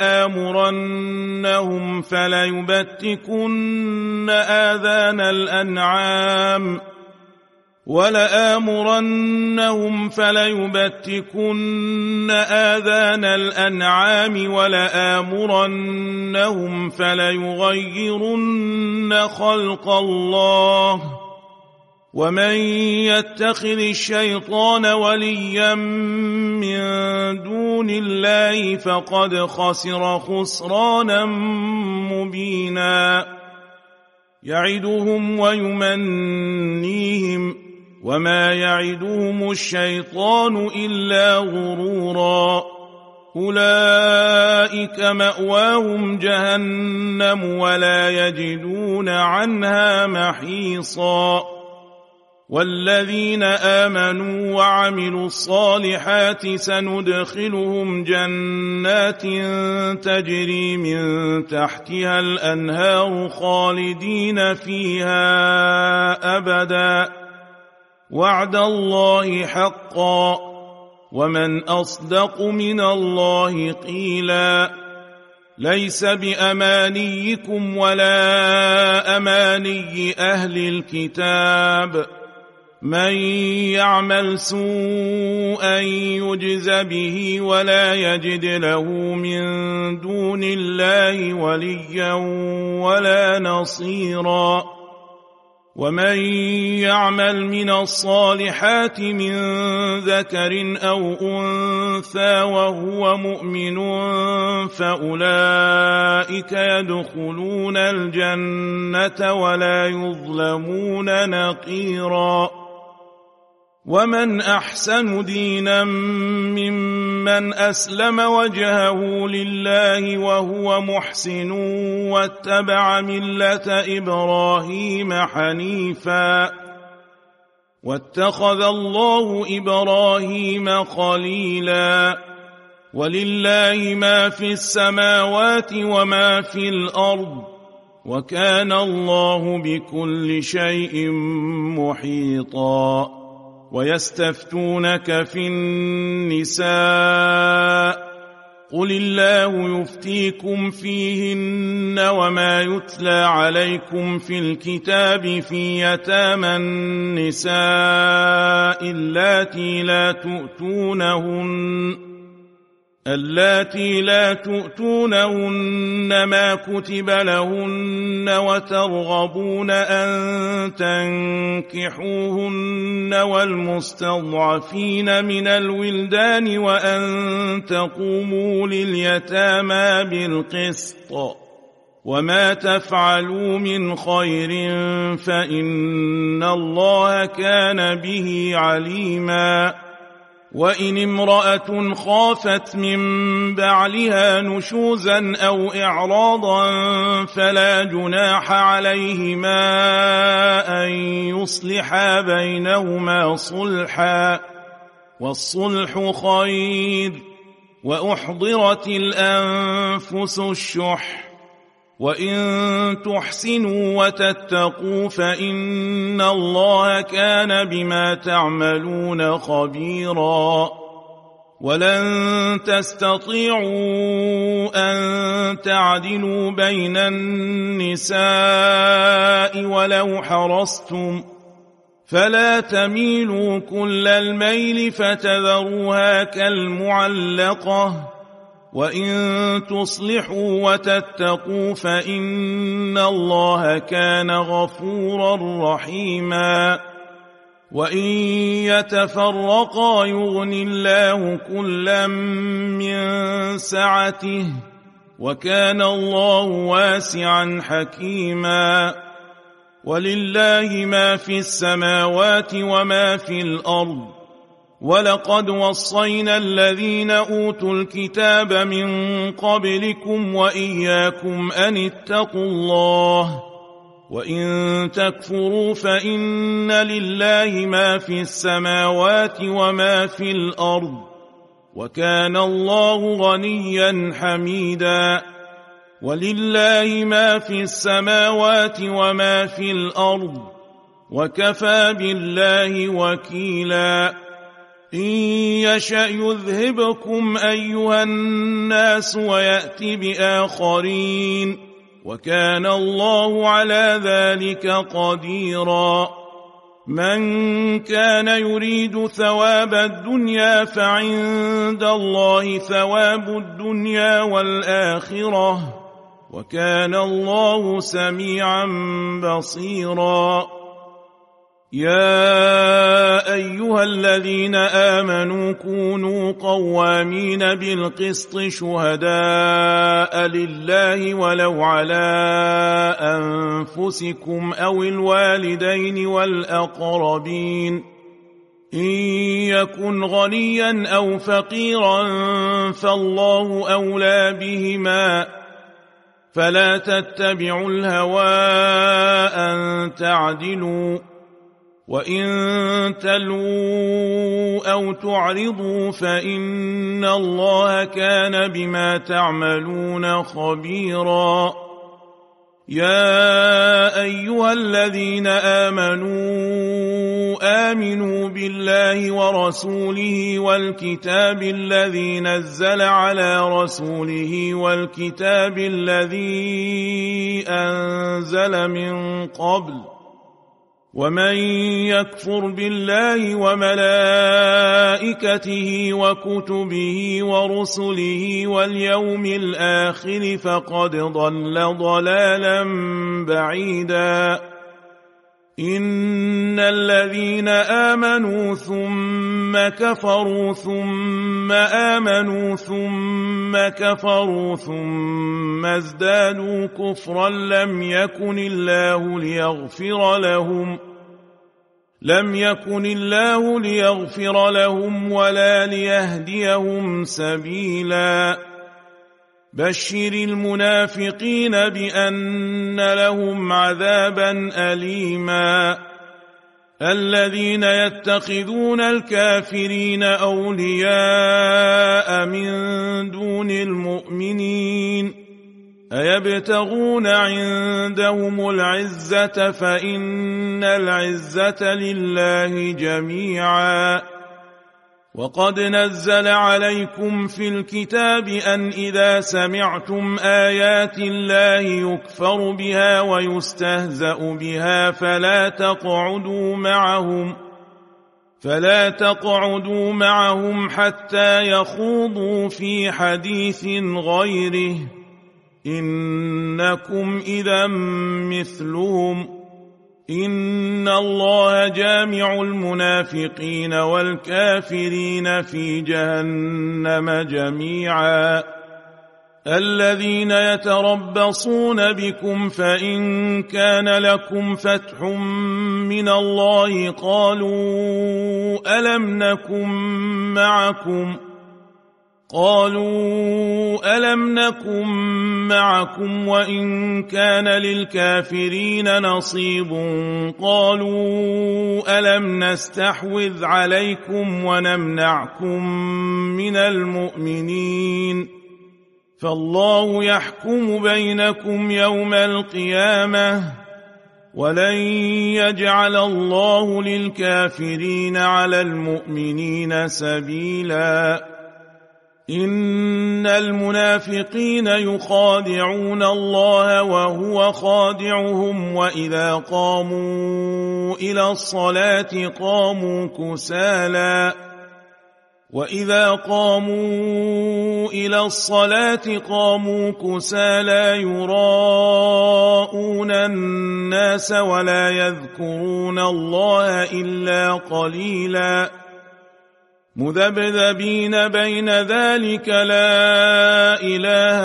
ولآمرنهم فليبتكن آذان الأنعام ولآمرنهم فليغيرن خلق الله ومن يتخذ الشيطان وليا من دون الله فقد خسر خسرانا مبينا يعدهم ويمنيهم وما يعدهم الشيطان إلا غرورا أولئك مأواهم جهنم ولا يجدون عنها محيصا والذين آمنوا وعملوا الصالحات سندخلهم جنات تجري من تحتها الأنهار خالدين فيها أبدا وعد الله حقا ومن أصدق من الله قيلا ليس بأمانيكم ولا أماني أهل الكتاب، من يعمل سوءا يجز به ولا يجد له من دون الله وليا ولا نصيرا. ومن يعمل من الصالحات من ذكر أو أنثى وهو مؤمن فأولئك يدخلون الجنة ولا يظلمون نقيرا. ومن أحسن دينا ممن أسلم وجهه لله وهو محسن واتبع ملة إبراهيم حنيفا واتخذ الله إبراهيم خليلا. ولله ما في السماوات وما في الأرض وكان الله بكل شيء محيطا. ويستفتونك في النساء قل الله يفتيكم فيهن وما يتلى عليكم في الكتاب في يتامى النساء اللاتي لا تؤتونهن ما كتب لهن وترغبون أن تنكحوهن والمستضعفين من الولدان وأن تقوموا لليتامى بالقسط وما تفعلوا من خير فإن الله كان به عليما. وإن امرأة خافت من بعلها نشوزا أو إعراضا فلا جناح عليهما أن يصلحا بينهما صلحا والصلح خير. وأحضرت الأنفس الشح وإن تحسنوا وتتقوا فإن الله كان بما تعملون خبيرا. ولن تستطيعوا أن تعدلوا بين النساء ولو حرصتم فلا تميلوا كل الميل فتذروها كالمعلقة. وإن تصلحوا وتتقوا فإن الله كان غفورا رحيما. وإن يتفرقا يغن الله كلا من سعته وكان الله واسعا حكيما. ولله ما في السماوات وما في الأرض ولقد وصينا الذين أوتوا الكتاب من قبلكم وإياكم أن اتقوا الله وإن تكفروا فإن لله ما في السماوات وما في الأرض وكان الله غنيا حميدا. ولله ما في السماوات وما في الأرض وكفى بالله وكيلا. إن يشأ يذهبكم أيها الناس ويأت بآخرين وكان الله على ذلك قديرا. من كان يريد ثواب الدنيا فعند الله ثواب الدنيا والآخرة وكان الله سميعا بصيرا. يا أيها الذين آمنوا كونوا قوامين بالقسط شهداء لله ولو على أنفسكم أو الوالدين والأقربين إن يكن غنيا أو فقيرا فالله أولى بهما فلا تتبعوا الهوى أن تعدلوا وإن تلووا أو تعرضوا فإن الله كان بما تعملون خبيرا. يا أيها الذين آمنوا آمنوا بالله ورسوله والكتاب الذي نزل على رسوله والكتاب الذي أنزل من قبل ومن يكفر بالله وملائكته وكتبه ورسله واليوم الآخر فقد ضل ضلالا بعيدا إن الذين آمنوا ثم كفروا ثم آمنوا ثم كفروا ثم ازدادوا كفرا لم يكن الله ليغفر لهم ولا ليهديهم سبيلا بشر المنافقين بأن لهم عذابا أليما الذين يتخذون الكافرين أولياء من دون المؤمنين أيبتغون عندهم العزة فإن العزة لله جميعا وقد نزل عليكم في الكتاب أن إذا سمعتم آيات الله يكفر بها ويستهزأ بها فلا تقعدوا معهم حتى يخوضوا في حديث غيره إنكم إذا مثلهم إن الله جامع المنافقين والكافرين في جهنم جميعا الذين يتربصون بكم فإن كان لكم فتح من الله قالوا ألم نكن معكم وإن كان للكافرين نصيب قالوا ألم نستحوذ عليكم ونمنعكم من المؤمنين فالله يحكم بينكم يوم القيامة ولن يجعل الله للكافرين على المؤمنين سبيلا إن المنافقين يخادعون الله وهو خادعهم وإذا قاموا إلى الصلاة قاموا كسالى يراءون الناس ولا يذكرون الله إلا قليلا مذبذبين بين ذلك لا إله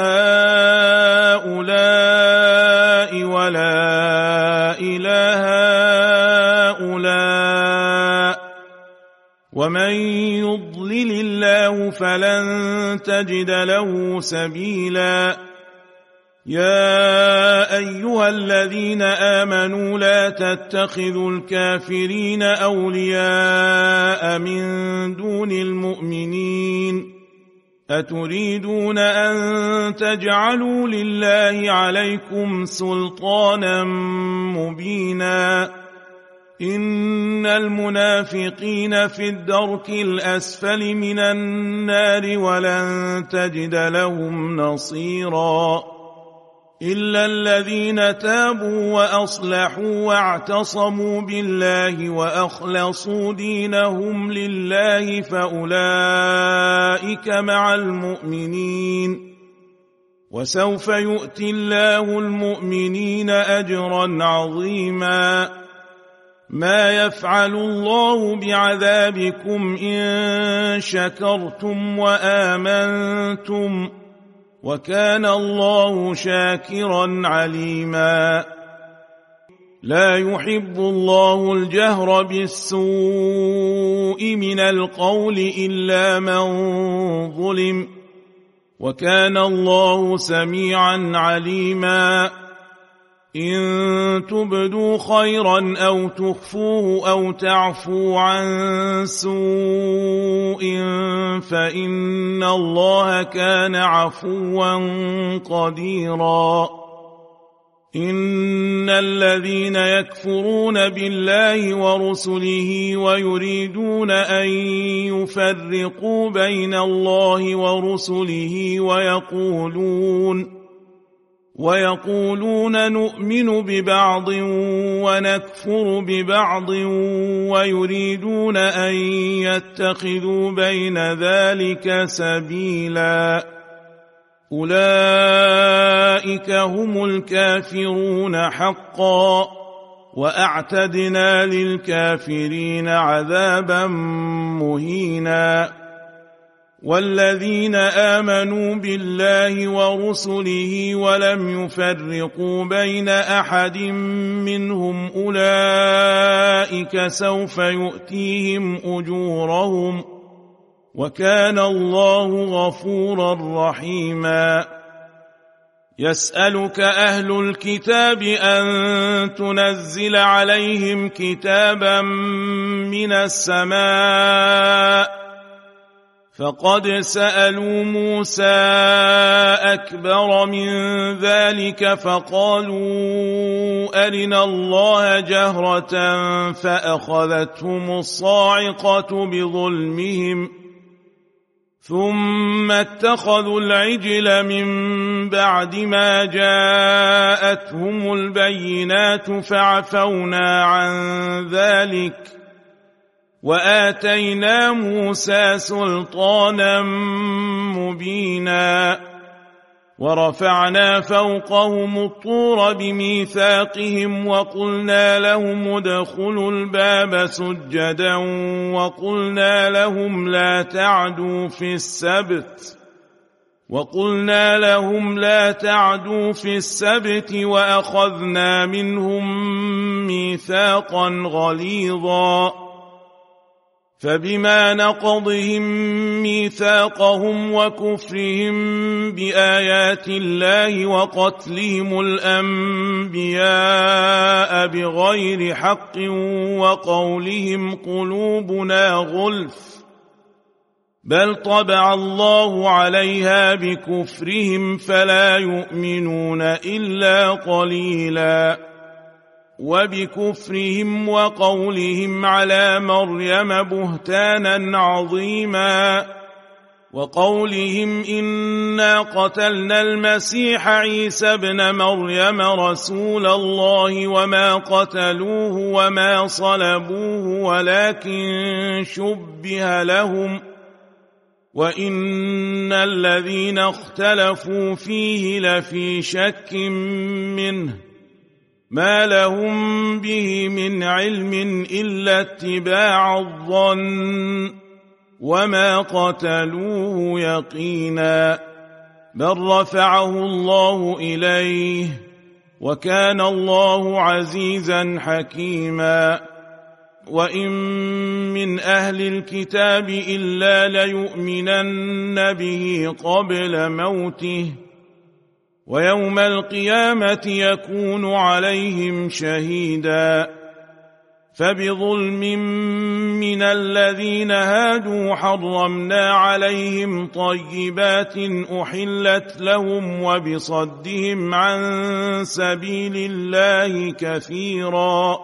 هؤلاء ولا إله هؤلاء ومن يضلل الله فلن تجد له سبيلا يا أيها الذين آمنوا لا تتخذوا الكافرين أولياء من دون المؤمنين أتريدون أن تجعلوا لله عليكم سلطانا مبينا إن المنافقين في الدرك الأسفل من النار ولن تجد لهم نصيرا إلا الذين تابوا وأصلحوا واعتصموا بالله وأخلصوا دينهم لله فأولئك مع المؤمنين وسوف يؤتي الله المؤمنين أجرا عظيما ما يفعل الله بعذابكم إن شكرتم وآمنتم وكان الله شاكرا عليما لا يحب الله الجهر بالسوء من القول إلا من ظلم وكان الله سميعا عليما إن تبدوا خيرا أو تخفوه أو تعفوا عن سوء فإن الله كان عفوا قديرا إن الذين يكفرون بالله ورسله ويريدون أن يفرقوا بين الله ورسله ويقولون نؤمن ببعض ونكفر ببعض ويريدون أن يتخذوا بين ذلك سبيلا أولئك هم الكافرون حقا وأعتدنا للكافرين عذابا مهينا والذين آمنوا بالله ورسله ولم يفرقوا بين أحد منهم أولئك سوف يؤتيهم أجورهم وكان الله غفورا رحيما يسألك أهل الكتاب أن تنزل عليهم كتابا من السماء فقد سألوا موسى أكبر من ذلك فقالوا أرنا الله جهرة فأخذتهم الصاعقة بظلمهم ثم اتخذوا العجل من بعد ما جاءتهم البينات فعفونا عن ذلك وآتينا موسى سلطانا مبينا ورفعنا فوقهم الطور بميثاقهم وقلنا لهم ادخلوا الباب سجدا وقلنا لهم لا تعدوا في السبت وأخذنا منهم ميثاقا غليظا فبما نقضهم ميثاقهم وكفرهم بآيات الله وقتلهم الأنبياء بغير حق وقولهم قلوبنا غلف بل طبع الله عليها بكفرهم فلا يؤمنون إلا قليلا وبكفرهم وقولهم على مريم بهتانا عظيما وقولهم إنا قتلنا المسيح عيسى ابن مريم رسول الله وما قتلوه وما صلبوه ولكن شبه لهم وإن الذين اختلفوا فيه لفي شك منه ما لهم به من علم إلا اتباع الظن وما قتلوه يقينا بل رفعه الله إليه وكان الله عزيزا حكيما وإن من أهل الكتاب إلا ليؤمنن به قبل موته ويوم القيامة يكون عليهم شهيدا فبظلم من الذين هادوا حرمنا عليهم طيبات أحلت لهم وبصدهم عن سبيل الله كثيرا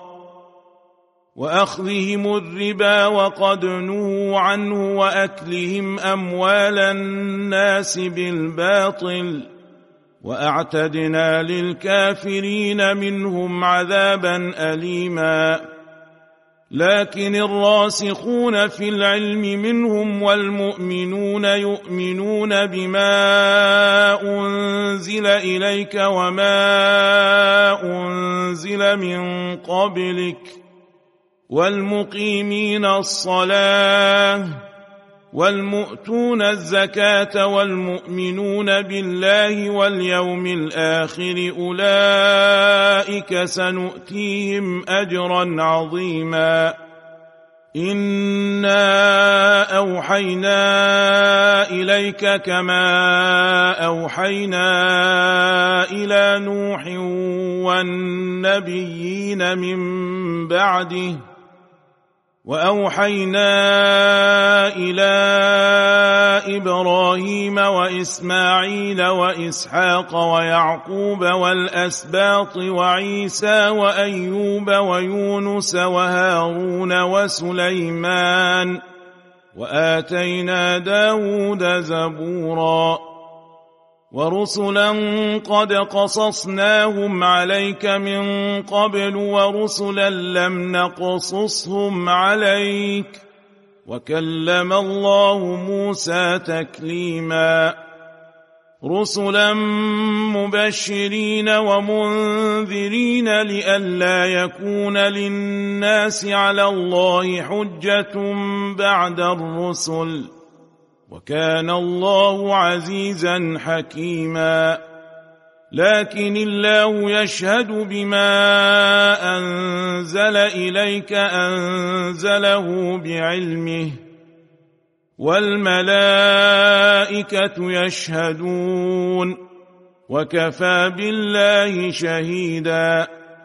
وأخذهم الربا وقد نهوا عنه وأكلهم أموال الناس بالباطل وأعتدنا للكافرين منهم عذابا أليما لكن الراسخون في العلم منهم والمؤمنون يؤمنون بما أنزل إليك وما أنزل من قبلك والمقيمين الصلاة والمؤتون الزكاة والمؤمنون بالله واليوم الآخر أولئك سنؤتيهم أجرا عظيما إنا أوحينا إليك كما أوحينا إلى نوح والنبيين من بعده وأوحينا إلى إبراهيم وإسماعيل وإسحاق ويعقوب والأسباط وعيسى وأيوب ويونس وهارون وسليمان وآتينا داود زبورا ورسلا قد قصصناهم عليك من قبل ورسلا لم نقصصهم عليك وكلم الله موسى تكليما رسلا مبشرين ومنذرين لئلا يكون للناس على الله حجة بعد الرسل وكان الله عزيزا حكيما لكن الله يشهد بما أنزل إليك أنزله بعلمه والملائكة يشهدون وكفى بالله شهيدا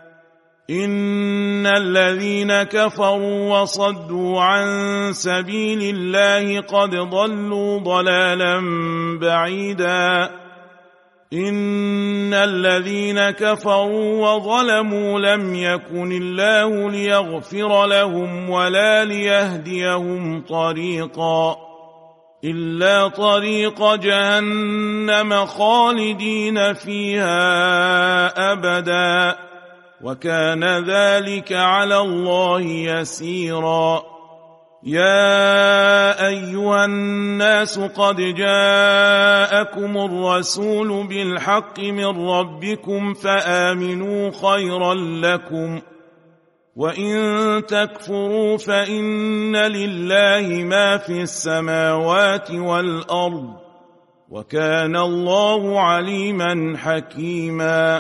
إن الذين كفروا وصدوا عن سبيل الله قد ضلوا ضلالا بعيدا إن الذين كفروا وظلموا لم يكن الله ليغفر لهم ولا ليهديهم طريقا إلا طريق جهنم خالدين فيها أبدا وكان ذلك على الله يسيرا يا أيها الناس قد جاءكم الرسول بالحق من ربكم فآمنوا خيرا لكم وإن تكفروا فإن لله ما في السماوات والأرض وكان الله عليما حكيما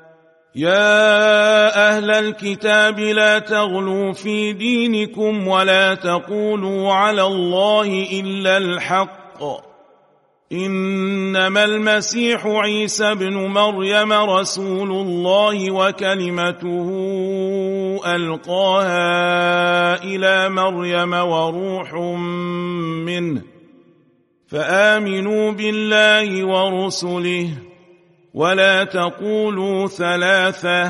يا أهل الكتاب لا تغلوا في دينكم ولا تقولوا على الله إلا الحق إنما المسيح عيسى بن مريم رسول الله وكلمته ألقاها إلى مريم وروح منه فآمنوا بالله ورسله ولا تقولوا ثلاثة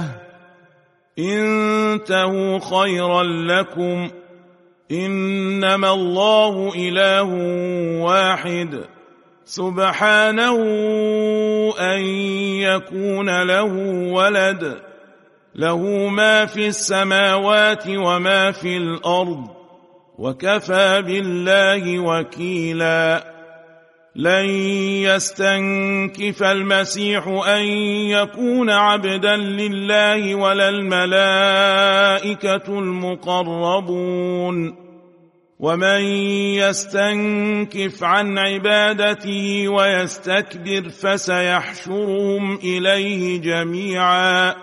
انتهوا خيرا لكم إنما الله إله واحد سبحانه أن يكون له ولد له ما في السماوات وما في الأرض وكفى بالله وكيلا لن يستنكف المسيح أن يكون عبدا لله ولا الملائكة المقربون ومن يستنكف عن عبادته ويستكبر فسيحشرهم إليه جميعا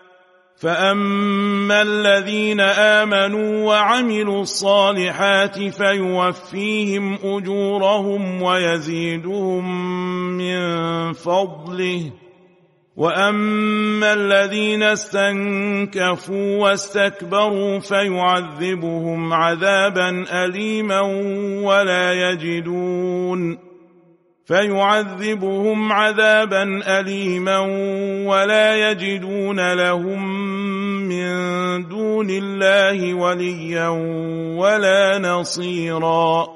فأما الذين آمنوا وعملوا الصالحات فيوفيهم أجورهم ويزيدهم من فضله وأما الذين استنكفوا واستكبروا فيعذبهم عذابا أليما ولا يجدون لهم من دون الله وليا ولا نصيرا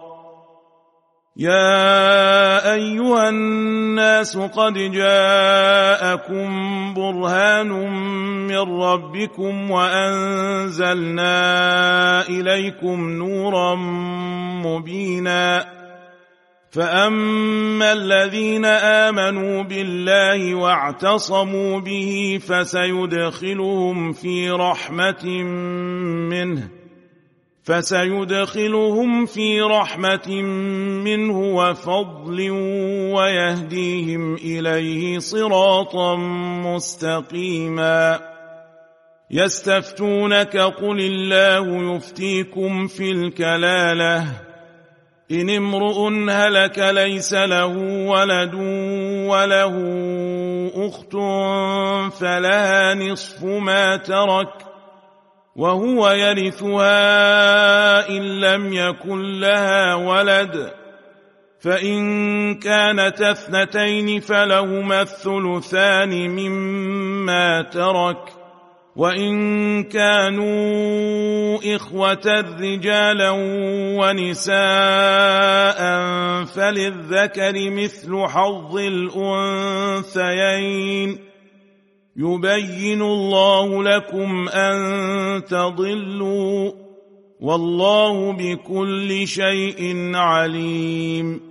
يا أيها الناس قد جاءكم برهان من ربكم وأنزلنا إليكم نورا مبينا فأما الذين آمنوا بالله واعتصموا به فسيدخلهم في رحمة منه وفضل ويهديهم إليه صراطا مستقيما يستفتونك قل الله يفتيكم في الكلالة إن امرؤ هلك ليس له ولد وله أخت فلها نصف ما ترك وهو يرثها إن لم يكن لها ولد، فإن كانت اثنتين فلهما الثلثان مما ترك، وإن كانوا إخوة رجالا ونساء فللذكر مثل حظ الأنثيين، يبين الله لكم أن تضلوا، والله بكل شيء عليم.